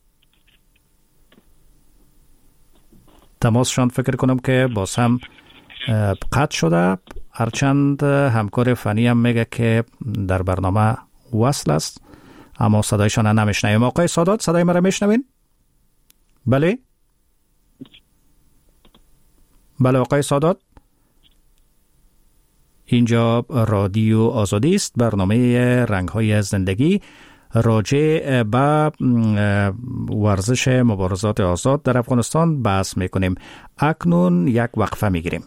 تماسشان فکر کنم که باز هم قطع شده، هرچند همکار فنی هم میگه که در برنامه وصل است اما صدایشان نمیشنویم. آقای سادات صدای مرا میشنوین؟ بله بله آقای سادات، اینجا رادیو آزادی است، برنامه رنگ‌های زندگی. راجع به ورزش مبارزات آزاد در افغانستان بحث میکنیم. اکنون یک وقفه میگیریم.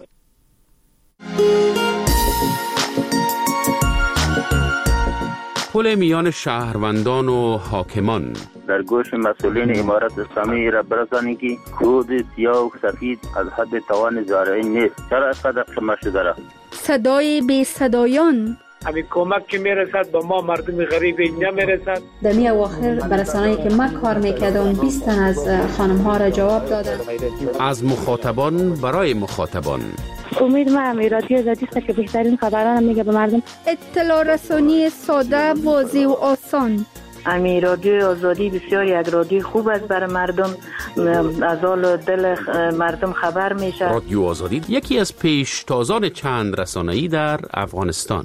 پل میان شهروندان و حاکمان در گوش مسئولین امارت اسلامی را برسانید که کود سیاه و سفید از حد توان زارعین نیست. چرا اینقدر کم شده را؟ صدای بی صدایان، همین کمک که میرسد به ما مردم غریب نمیرسد. در می اواخر برسانه‌ای که من کار میکردم بیست تن از خانم ها را جواب دادن. از مخاطبان برای مخاطبان. امید ما امیراتی آزادی است که بهترین خبران میگه به مردم. اطلاع رسانی ساده، واضح و آسان. امیراتی آزادی بسیار یک رادیو خوب است برای مردم، از حال دل مردم خبر میشه. رادیو آزادی یکی از پیشتازان چند رسانه‌ای در افغانستان.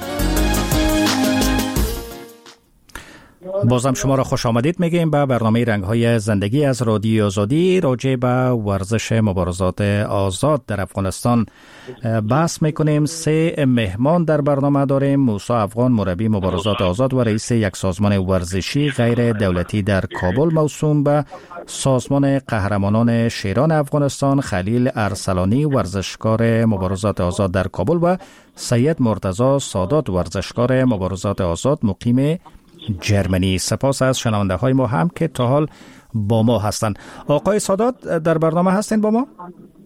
بازم شما را خوش آمدید میگیم به برنامه رنگ‌های زندگی از رادیو آزادی. راجع به ورزش مبارزات آزاد در افغانستان بحث میکنیم. سه مهمان در برنامه داریم: موسی افغان، مربی مبارزات آزاد و رئیس یک سازمان ورزشی غیر دولتی در کابل موسوم به سازمان قهرمانان شیران افغانستان، خلیل ارسلانی، ورزشکار مبارزات آزاد در کابل و سید مرتضی سادات، ورزشکار مبارزات آزاد مقیم جرمنی. سپاس از شنونده های ما هم که تا حال با ما هستند. آقای سادات در برنامه هستین با ما؟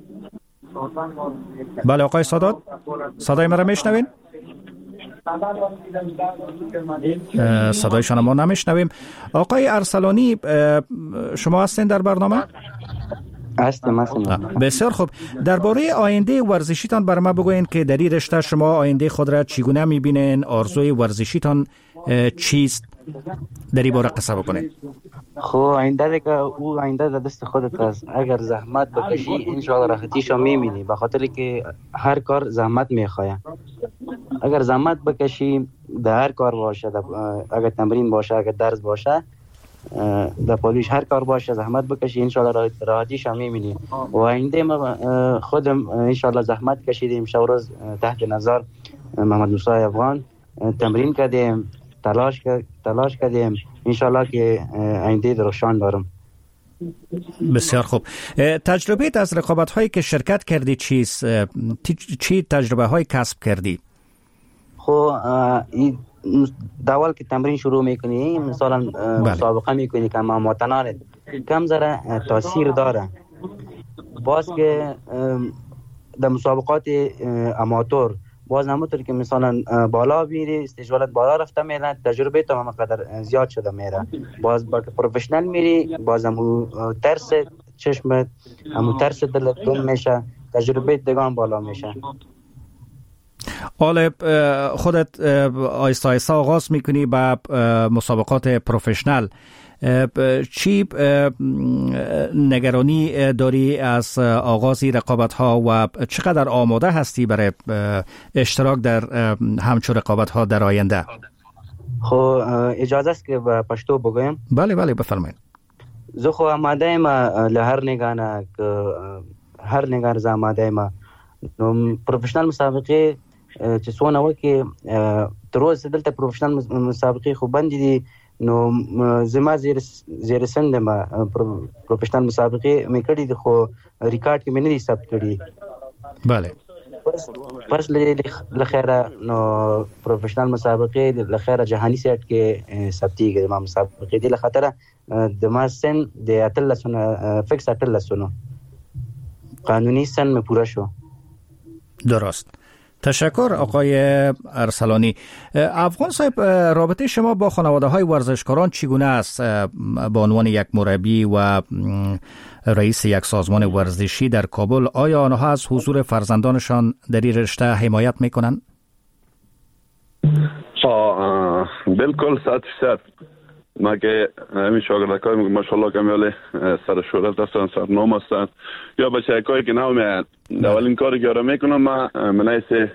بله آقای سادات، صدای مرا میشنوین؟ صدای شما ما نمیشنویم. آقای ارسلانی شما هستین در برنامه؟ هستم هستم. بسیار خوب. درباره آینده ورزشیتان برای ما بگوین که در این رشته شما آینده خود را چگونه میبینین؟ آرزوی ورزشیتان چیست؟ در این باره قصه بکنید. خب آینده دیگه او آینده در دست خودت است. اگر زحمت بکشی انشاءالله راحتیشو میبینی، به خاطر که هر کار زحمت میخواه. اگر زحمت بکشی در هر کار باشه، اگر تمرین باشه، اگر درس باشه، در پالیش هر کار باشه، زحمت بکشی انشاءالله راحتیشو میبینی. و آینده ما خودم انشاءالله زحمت کشیدیم، شب روز تحت نظر محمد موسی افغان تمرین کردیم، تلاش تلاش کردیم، انشالله که آینده درخشان دارم. بسیار خوب. تجربه از رقابت هایی که شرکت کردی چیست؟ چی تجربه های کسب کردی؟ خب داول که تمرین شروع میکنی مثلا مسابقه میکنی که ما متنانه کم ذره تاثیر داره. باز که در مسابقات اماتور باز نمونطور که مثلا بالا میری استجوالت بالا رفته میره تجربه تو هم قدر زیاد شده میره. باز با که پروفشنال میری باز همو ترس چشمت همو ترس دلت گم میشه تجربه دیگه بالا میشه. حالا خودت آیسته آیسته آغاز میکنی به مسابقات پروفشنال، چی نگرانی داری از آغازی رقابت ها و چقدر آماده هستی برای اشتراک در همچون رقابت ها در آینده؟ خب اجازه است که به پشتو بگویم؟ بله بله بفرمایید. زه خو آماده ایم له هر نگانه هر نگار زه آماده ایم. نو پروفشنال مسابقه چې څونه وکي تر اوسه دلته پروفیشنل مسابقې خو بندې دي نو زما زیر زیر سند ما پروفیشنل مسابقې مې کړې دي خو ریکارډ کې مې نه دي ثبت کړي. بله پس لخيره نو پروفیشنل مسابقې لخيره جهاني سیټ کې ثبتېږي. ما مسابقې دي لخاطر د ما سن د اتلسونه فکس اتلسونه قانونی سن مې پوره شو. درست. تشکر آقای ارسلانی. افغان صاحب، رابطه شما با خانواده های ورزشکاران چگونه است؟ به عنوان یک مربی و رئیس یک سازمان ورزشی در کابل، آیا آنها از حضور فرزندانشان در این رشته حمایت میکنند؟ بالکل صد فیصد. ما که همین شاگردکای ماشاءالله کمیال سر شهرت هستن، سرنام هستن، یا بچه‌هایی که نو میاد اولین کاری که را میکنم ما منایسه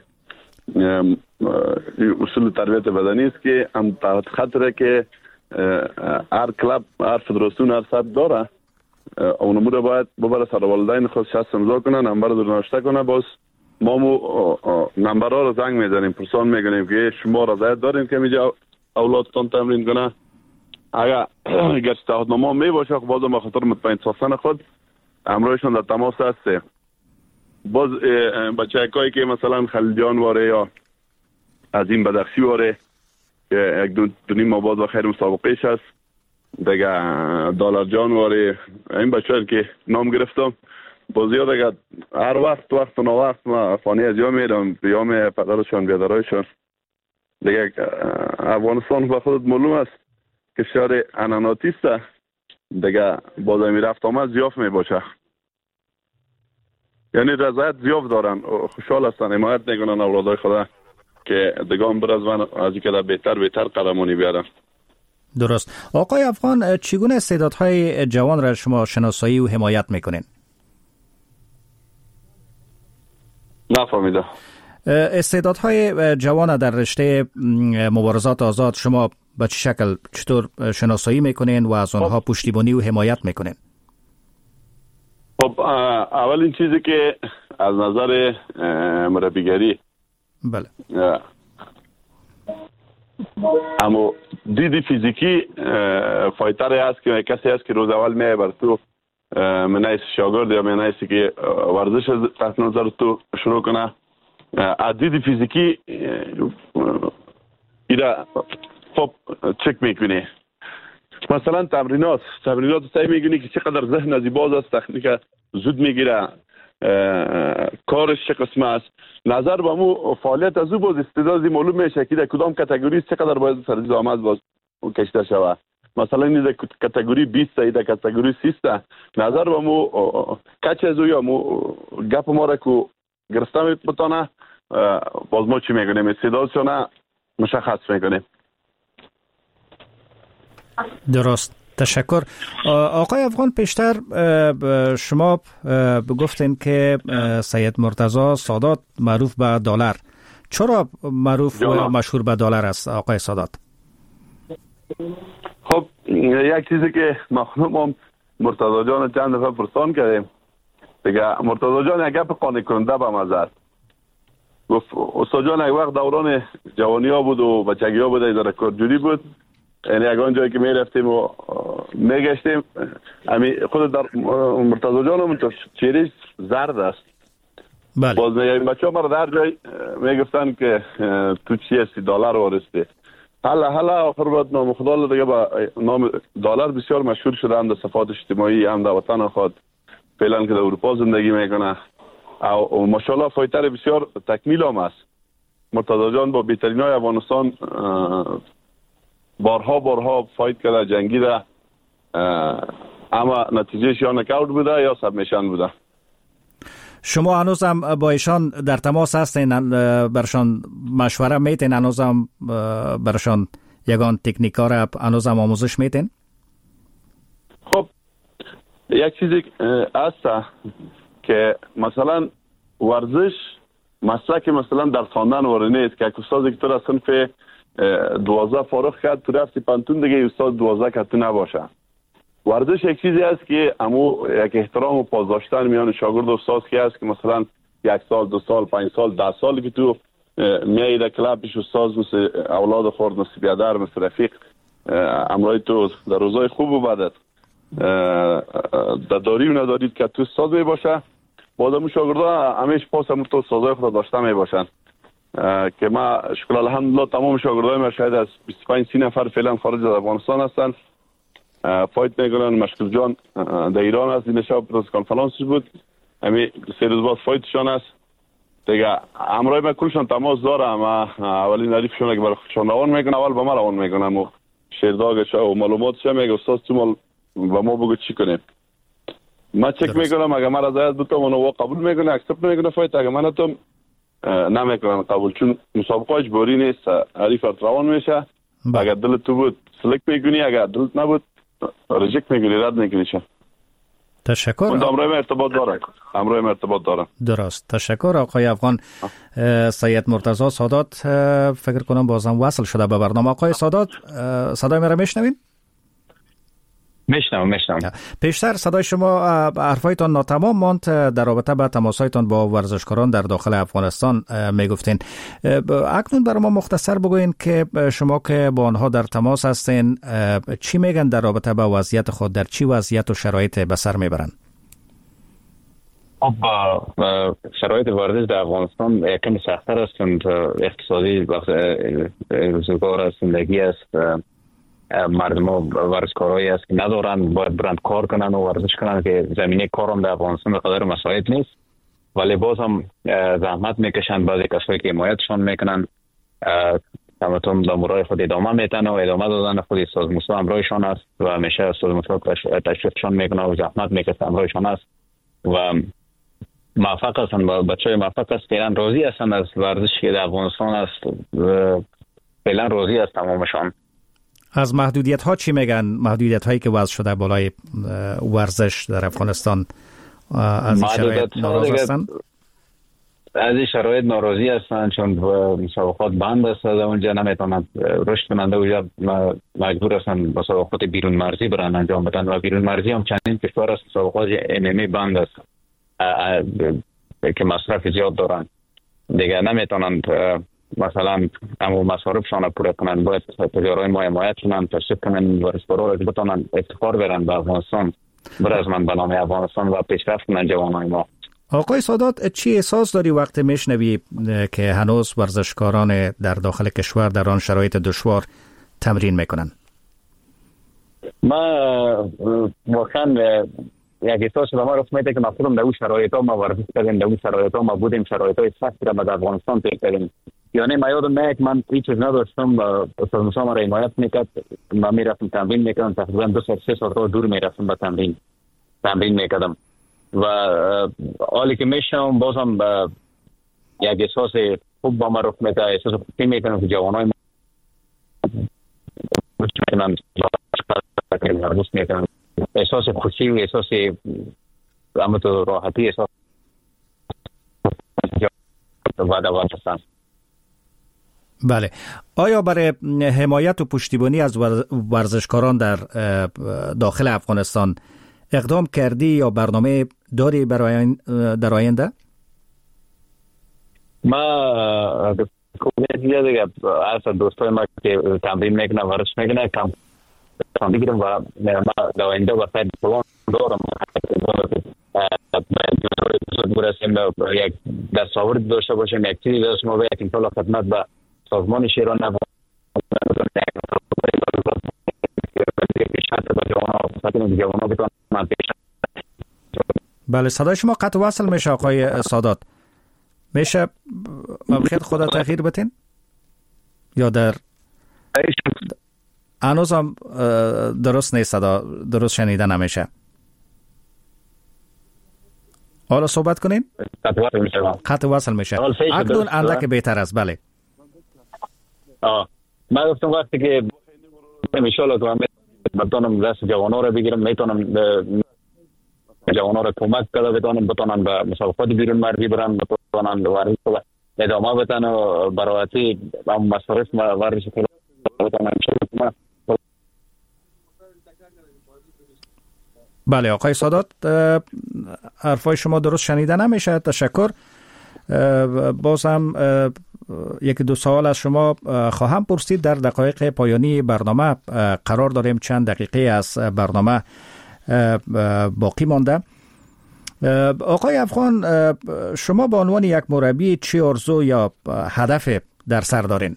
اصول تربیت بدنی است که هم تحت خطره که هر کلاب هر فدراسیون هر سطح داره اونمو رو باید ببره سر والدین خود شخص امضا کنن، نمبر رو نوشته کنه. باز ما مو نمبرها رو زنگ میزنیم، پرسان میگنیم که شما رضایت داریم که میجا اولادتان تمرین کنه. اگر اگر تعهدنامه می باشه خب باز ما خاطر مطمئن ساختن خود امروزشون در تماس هسته. باز بچه‌هایی که مثلا خلیجان واره یا از این بدخشی واره که یک دو دونیم ماباد و خیر مسابقهش هست دیگه، دلار جان واره، این بچه‌ها که نام گرفتم بازی ها دیگه هر وقت وقت و وقت ما فانی از یا میرم بیام پدرشان بیادرایشان دیگه. افغانستان به خودت معلوم است که شهر اناناتیست دیگه، باز می رفت آمد زیاف می باشه، یعنی رضایت زیاف دارن، خوشحال هستن، حمایت میکنن اولادای خدا که دیگه هم برز من از اینکه بهتر بهتر قدمانی بیارن. درست. آقای افغان، چگونه استعدادهای جوان را شما شناسایی و حمایت میکنین؟ نفهمیدم. استعدادهای جوان در رشته مبارزات آزاد شما به چه شکل چطور شناسایی میکنین و از آنها پشتیبانی و حمایت میکنین؟ خب اولین چیزی که از نظر مربیگری بله اما دیدی فیزیکی فایتر هست که کسی هست که روز اول میای بر تو منایس شاگرد یا منایسی که ورزش تحت نظر تو شروع کنه، از دیدی فیزیکی ایره خب چک میکنی. مثلا تمرینات تمرینات سعی میکنی که چقدر ذهن از باز است، تکنیک زود میگیره، کارش چه قسمه است، نظر به مو فعالیت از او باز استعدادی معلوم میشه که در کدام کاتگوری چقدر باید سر زحمت باز کشیده شود. مثلا این در کاتگوری بیست تا در کاتگوری سی تا نظر به مو کچ از او یا مو گپ ما را کو گرفته میتونه، باز ما چی میکنیم استعدادشون مشخص میکنیم. درست. تشکر. آقای افغان، پیشتر شما بگفتین که سید مرتضی سادات معروف به دلار، چرا معروف و مشهور به دلار است آقای سادات؟ خب یک چیزی که مخلوم مرتضی جان چند دفعه پرسان کردیم دیگه، مرتضی جان یک گپ قانع کننده به مزه است. گفت استاد جان یک وقت دوران جوانی ها بود و بچگی ها بود، در کارجوری بود، یعنی اگه جایی که میرفتیم و میگشتیم، امی خود در مرتضی جان چهره زرد است. بله. باز این بچه ها مرا در جای میگفتن که تو چی هستی، دلار وارسته. حالا حالا آخر بعد نام خدا دیگه با نام دلار بسیار مشهور شده، هم در صفحات اجتماعی، هم در وطن خود فعلا که در اروپا زندگی میکنه. او ماشاءالله فایتر بسیار تکمیل هم است. مرتضی جان با بهترین های افغانستان بارها بارها فایت کرده، جنگیده، اما نتیجهش یا نکاوت بوده یا سبمیشن بوده. شما هنوز هم با ایشان در تماس هستین؟ برشان مشوره میتین؟ هنوز هم برشان یگان تکنیکا را هنوز هم آموزش میتین؟ خب یک چیزی هست که مثلا ورزش مسلک مثلا در خواندن واره نیست که استادی که تو را صنف دوازده فارغ کرد تو رفتی پانتون دیگه استاد دوازده که تو نباشه. ورزش یک چیزی است که امو یک احترام و پاسداشتن میان شاگرد و استاد که است که مثلا یک سال، دو سال، پنج سال، ده سال که تو میایی در کلاب پیش استاد مثل اولاد خورد، مثل بیادر، مثل رفیق امرای تو در روزای خوب و بدت در داری و ندارید که تو استاد می باشه. بعد امو شاگردا همیشه پاس امو تو استادای خود داشته می باشن که ما شکر الحمدلله تمام شاگردای ما شاید از بیست و پنج سی نفر فعلا خارج از افغانستان هستن. فایت میکنن. مشکل جان در ایران هست، این شب پرس کانفرانسش بود، همین سه روز بعد فایتشان است دیگه. امرای من کلشان تماس دارم، اولین حریفشون که برای خودشان روان میکنه اول به ما روان میکنم و شیرداغش و معلوماتش میگه استاد تو مال با ما بگو چی کنیم. ما چک میکنم، اگه من رضایت بتم اونو قبول میکنه، اکسپت میکنه فایت، اگه من نتم نمیکنن قبول، چون مسابقه اجباری نیست، حریفت روان میشه. اگر دلت تو بود سلکت میکنی، اگر دلت نبود ریجکت میکنی، رد میکنیش. تشکر. من امروز ارتباط دارم. امروز ارتباط دارم. درست. تشکر آقای افغان. سید مرتضی سادات فکر کنم بازم وصل شده به برنامه. آقای سادات صدای مرا میشنوین؟ میشنوم میشنوم. پیشتر صدای شما حرفایتان ناتمام ماند در رابطه با تماسایتان با ورزشکاران در داخل افغانستان میگفتین. اکنون برای ما مختصر بگوین که شما که با آنها در تماس هستین چی میگن در رابطه با وضعیت خود، در چی وضعیت و شرایط به سر میبرن؟ خب شرایط ورزش در افغانستان یکم سخت‌تر است، چون اقتصادی وقت روزگار است، زندگی است، مردم ها ورزشکارایی است که ندارن، باید برند کار کنن و ورزش کنن که زمینه کارم در افغانستان به قدر مساعد نیست، ولی باز هم زحمت میکشن. بعضی کسایی که حمایتشان میکنن همتون در مرای خود ادامه میتن و ادامه دادن خود استاد موسی همراهشان است و همیشه استاد موسی تشویقشان میکنه و زحمت میکشه همراهشان است و موفق هستن. بچهای موفق است، فعلا راضی هستن از ورزشی که در افغانستان است، فعلا راضی است تمامشان. از محدودیت ها چی میگن؟ محدودیت هایی که وضع شده بالای ورزش در افغانستان، از این شرایط ناراضی هستن؟ از این شرایط ناراضی هستن، چون مسابقات بند است، از اونجا نمیتونند رشد کنند، اونجا مجبور هستن مسابقات بیرون مرزی برن انجام بدن و بیرون مرزی هم چندین کشور است مسابقات ام ام ای بند است که مصرف زیاد دارن دیگه، نمیتونند مثلا امو مصارفشان پوره کنن. باید تجارای ما حمایت کنن، تشویق کنن ورزشکارا را که بتونن افتخار برن به افغانستان، برازمن به نام افغانستان و پیشرفت کنن جوانای ما. آقای سادات چی احساس داری وقتی میشنوی که هنوز ورزشکاران در داخل کشور در آن شرایط دشوار تمرین میکنن؟ ما واقعا یک احساس به ما رفت میده که ما خودم در اون شرایط ها ما ورزش کردیم، در اون شرایط ها ما بودیم، شرایط های سختی را به افغانستان پیش کردیم. یعنی ما یادم میاد من هیچ چیز نداشتم و استاد موسی ما را حمایت میکرد، ما میرفتم تمرین میکردم، تقریبا دو ساعت سه ساعت دور میرفتم به تمرین تمرین میکردم و حالی که میشم بازم یک احساس خوب با ما رفت میده، احساس خوبی میکنم که جوانای ما میکنم، احساس خوشی و احساس اما تو راحتی، احساس وعده هستم. بله. آیا برای حمایت و پشتیبانی از ورزشکاران در داخل افغانستان اقدام کردی یا برنامه داری برای در آینده؟ ما امید دیگه از دوستای ما که تمرین میکنه ورزش میکنه کم کم بگیرم و ما در آینده وقت پلان دارم زود برسیم به یک دستاورد داشته باشیم، یک چیزی داشته ما بیاییم تا خدمت به سازمان شیران نفت بله صدای شما قطع وصل میشه آقای سادات. میشه بخیر خدا تغییر بتین یا در هنوز هم درست نیست، صدا درست شنیده نمیشه. حالا صحبت کنین. قطع وصل میشه. اکنون اندک بهتر است. بله آه من گفتم وقتی که انشالله تو بتونم دست جوان‌ها رو بگیرم، میتونم جوان‌ها رو کمک کنم، بتونم بتونن به مسابقات بیرون مردی برن، بتونن ورزش و ادامه بدن و برای هم مصارف ورزش بتونن. بله آقای سادات حرفای شما درست شنیده نمیشه. تشکر. باز هم یک دو سوال از شما خواهم پرسید. در دقایق پایانی برنامه قرار داریم، چند دقیقه از برنامه باقی مانده. آقای افغان، شما به عنوان یک مربی چی آرزو یا هدف در سر دارین؟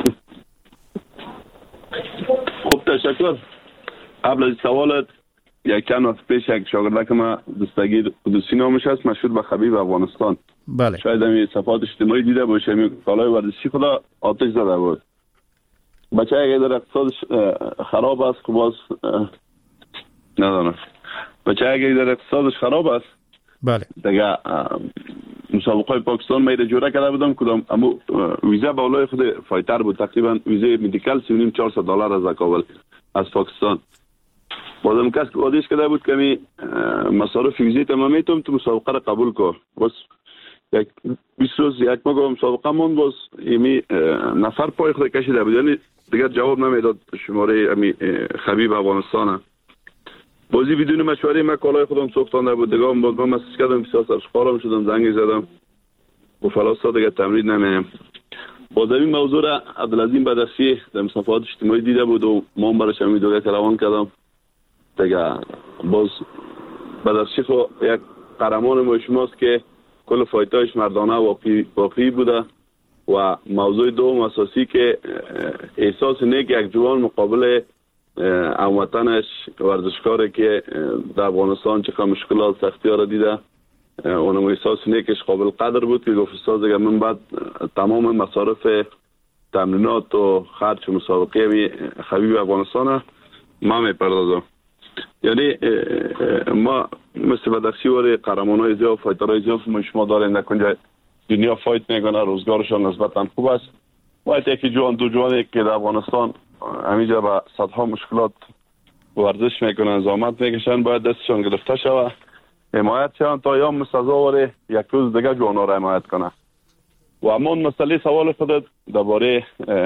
خب تشکر. قبل از سوالت یک چند وقت پیش یک شاگردک ما دستگیر قدوسی نامش هست، مشهور به خبیب افغانستان. بله. شاید همین صفحات اجتماعی دیده باشه، همین کالای ورزشی خدا آتش زده بود. بچه اگه در اقتصادش خراب است که باز ندانم. بچه اگه در اقتصادش خراب است بله دیگه مسابقه پاکستان میره جوره کرده بودم کدام اما ویزا بالای خود فایتر بود، تقریبا ویزا مدیکال سی و نیم چهارصد دلار از کابل از پاکستان. بازم کس که آدیش کرده بود که می مصارف ویزا تمام میتونم تو مسابقه را قبول کن. بس یک بیست روز یک ماه مسابقه مون، باز یمی نفر پای خود کشیده بود، یعنی دیگر جواب نمیداد شماره امی خبیب افغانستان. بازی بدون مشوره من کالای خودم سوختانده بود. دیگه باز من مسیج کردم، بسیار سرشخارم شدم، زنگ زدم و فلاسا دیگه تمرین نمیم. باز این موضوع را عبدالعظیم بدرسی در صفحات اجتماعی دیده بود و من برش هم ویدیو روان کردم. دیگه باز بدرسی خو یک قهرمان ما شماست که کل فایتایش مردانه واقعی واقعی بوده و موضوع دوم اساسی که احساس نیک یک جوان مقابل هموطنش ورزشکاری که در افغانستان چه مشکلات سختی ها را دیده، اونم احساس نیکش قابل قدر بود که گفت استاد دیگه من بعد تمام مصارف تمرینات و خرج مسابقه خبیب افغانستان ما میپردازم. یعنی ما مثل بدرسی وری قهرمانای زیاد فایترهای زیاد ما شما داریم در کنجا دنیا فایت میکنه، روزگارشان نسبتا خوب است. باید یکی جوان دو جوانی که در افغانستان همینجا با صدها مشکلات ورزش میکنن، زحمت میکشن، باید دستشان گرفته شود، حمایت شوند تا یا مستضی یک روز دیگه جوانا را حمایت کنه. و اما مسئله سوال خودت درباره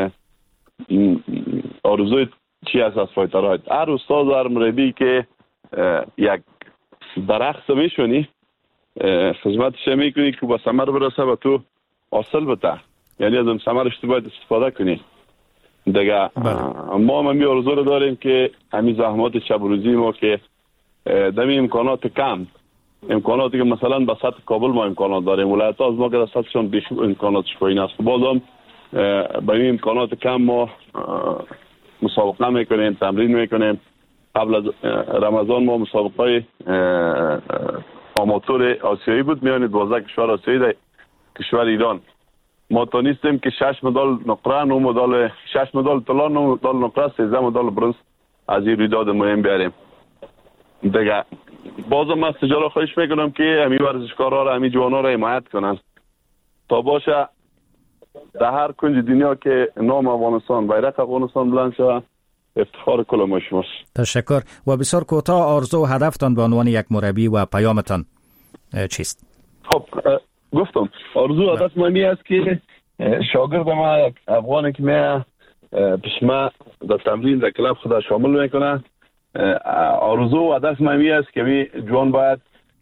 آرزوی چی است از فایترها؟ هر استاد هر مربی که یک درخت میشونی خدمتش میکنی که با ثمر برسه و تو حاصل بده، یعنی از اون ثمرش تو باید استفاده کنی دیگه. ما هم می آرزو رو داریم که همین زحمات شب و روزی ما که دمی امکانات کم، امکاناتی که مثلا به سطح کابل ما امکانات داریم، ولایت ها از ما که در سطحشان بیش امکاناتش پایین است، بازم به این امکانات کم ما مسابقه میکنیم، تمرین میکنیم. قبل از رمضان ما مسابقه آماتور آسیایی بود میان دوازده کشور آسیایی در کشور ایران. ما تونستیم که شش مدال نقره، نه مدال شش مدال طلا، نه مدال نقره، سیزده مدال برنز از این رویداد مهم بیاریم دیگه. بازم از تجارت خواهش میکنم که همین ورزشکارها را، همین جوانها را حمایت کنن تا باشه در هر کنج دنیا که نام افغانستان، بیرق افغانستان بلند شود، افتخار کل ما شماست. تشکر. و بسیار کوتاه آرزو و هدفتان به عنوان یک مربی و پیامتان چیست؟ خب گفتم آرزو هدف من است که شاگرد ما یک افغانی که میه پیش ما در تمرین در کلاب خدا شامل میکنه. آرزو و هدف من است که می جوان باید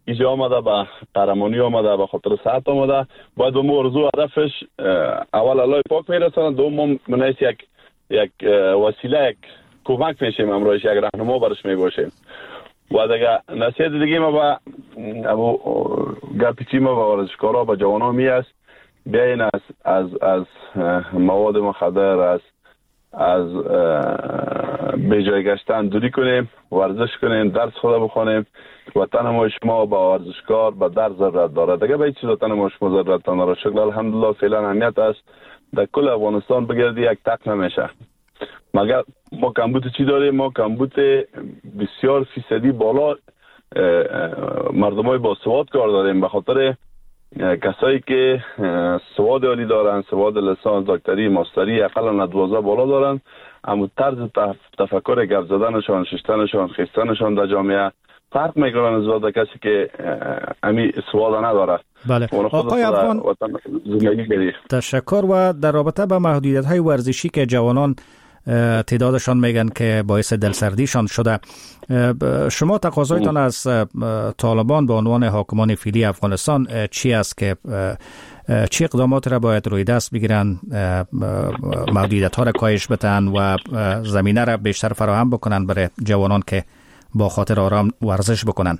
ایجا آمده به قهرمانی آمده به خاطر صحت آمده باید به مو ارزو هدفش اول الله پاک میرساند دوم منیس یک یک وسیله یک کمک میشیم امروز یک راهنما برش میباشیم و دیگه نصیحت دیگه ما با ابو گپی ما با ورزشکارا با جوانان می است بیاین از از از مواد مخدر از از بیجای گشتن دوری کنیم ورزش کنیم درس خود بخونیم وطن ما شما با ورزشکار با درس ضرورت داره دیگه به هیچ چیز وطن ما شما ضرورت نداره شکل الحمدلله فعلا اهمیت است در کل افغانستان بگردی یک تک نمیشه مگر ما کمبود چی داریم ما کمبود بسیار فیصدی بالا مردمای با سواد کار داریم به خاطر کسایی که سواد عالی دارن سواد لیسانس دکتری ماستری اقلا دوازده بالا دارن اما طرز تفکر گپ زدنشان ششتنشان خیستنشان در جامعه فرق میکنن از کسی که امی سواد نداره. بله آقای افغان تشکر. و در رابطه با محدودیت های ورزشی که جوانان تعدادشان میگن که باعث دلسردیشان شده شما تقاضایتان از طالبان به عنوان حاکمان فعلی افغانستان چی است که چی اقدامات را باید روی دست بگیرن محدودیت ها را کاهش بدن و زمینه را بیشتر فراهم بکنن برای جوانان که با خاطر آرام ورزش بکنن؟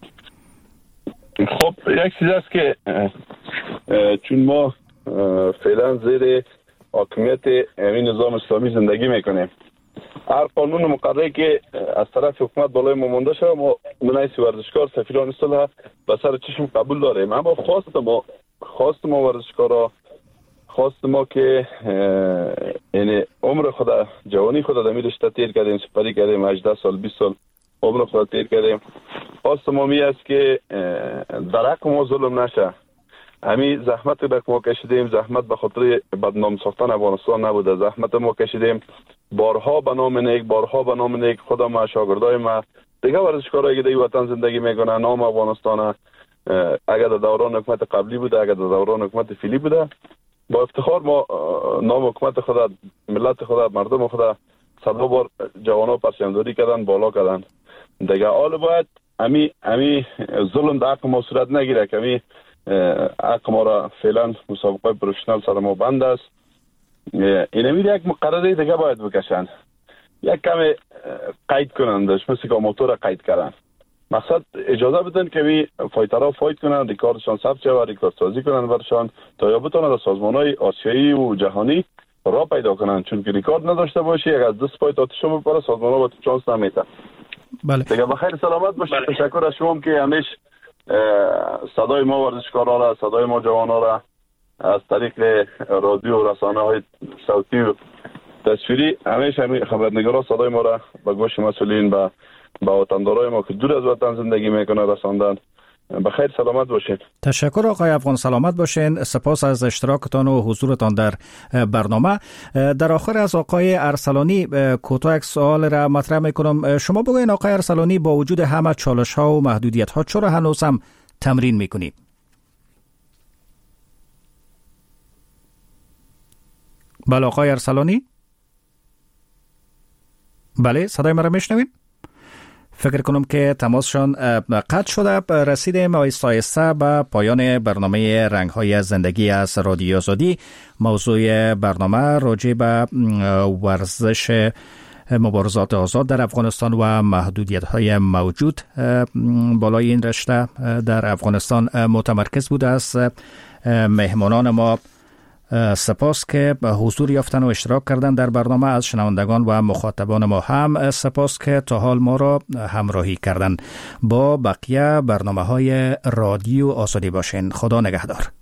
خب یک چیز است که چون ما فعلا زیر حاکمیت این نظام اسلامی زندگی میکنیم هر قانون مقرری که از طرف حکومت بالای ما مونده شده ما منیس ورزشکار سفیران صلح به سر چشم قبول داریم اما خواست ما خواست ما ورزشکارا خواست ما که یعنی عمر خود جوانی خود در رشته تیر کردیم سپری کردیم هجده سال بیست سال عمر خود تیر کردیم خواست ما می است که در حق ما ظلم نشه همی زحمت که ما کشیدیم زحمت به خاطر بدنام ساختن افغانستان نبوده زحمت ما کشیدیم بارها به نام نیک بارها به نام نیک خدا ما شاگردای ما دیگه ورزشکارایی که در وطن زندگی میکنن نام افغانستان اگر در دوران حکومت قبلی بوده اگر در دوران حکومت فعلی بوده با افتخار ما نام حکومت خدا ملت خدا مردم خدا صدها بار جوانا پرچم‌داری کردن بالا کردن دیگه حال باید امی امی ظلم در حق ما صورت نگیره که امی حق ما را فعلا مسابقه پروفشنال سر ما بند است اینمی یک مقرره دیگه باید بکشن یک کم قید کنندش مثل که موتور قید کردن مقصد اجازه بدن که می فایترها فایت کنن ریکاردشان ثبت شود ریکارد سازی کنن برشان تا یا بتونن در سازمان‌های آسیایی و جهانی را پیدا کنن چون که ریکارد نداشته باشه یک از دست پای تاتشو بپره سازمان‌ها با تو چانس نمیده. بله دیگه بخیر سلامت باشید. بله. تشکر از شما که همیش صدای ما ورزشکارا را صدای ما جوانا را از طریق رادیو و رسانه‌های صوتی و تصویری همیشه همین خبرنگارا صدای ما را به گوش مسئولین و با وطندارای ما که دور از وطن زندگی میکنه رساندن. بخیر سلامت باشید. تشکر آقای افغان سلامت باشین. سپاس از اشتراکتان و حضورتان در برنامه. در آخر از آقای ارسلانی کوتاه یک سوال را مطرح میکنم. شما بگوین آقای ارسلانی با وجود همه چالش ها و محدودیت ها چرا هنوز هم تمرین میکنید؟ بله آقای ارسلانی؟ بله صدای مرا میشنوین؟ فکر کنم که تماسشان قطع شده. رسیدیم آیسته آیسته به پایان برنامه رنگ‌های زندگی از رادیو آزادی. موضوع برنامه راجع به ورزش مبارزات آزاد در افغانستان و محدودیت‌های موجود بالای این رشته در افغانستان متمرکز بوده است. مهمانان ما سپاس که به حضور یافتن و اشتراک کردن در برنامه. از شنوندگان و مخاطبان ما هم سپاس که تا حال ما را همراهی کردن. با بقیه برنامه های رادیو آزادی باشین. خدا نگهدار.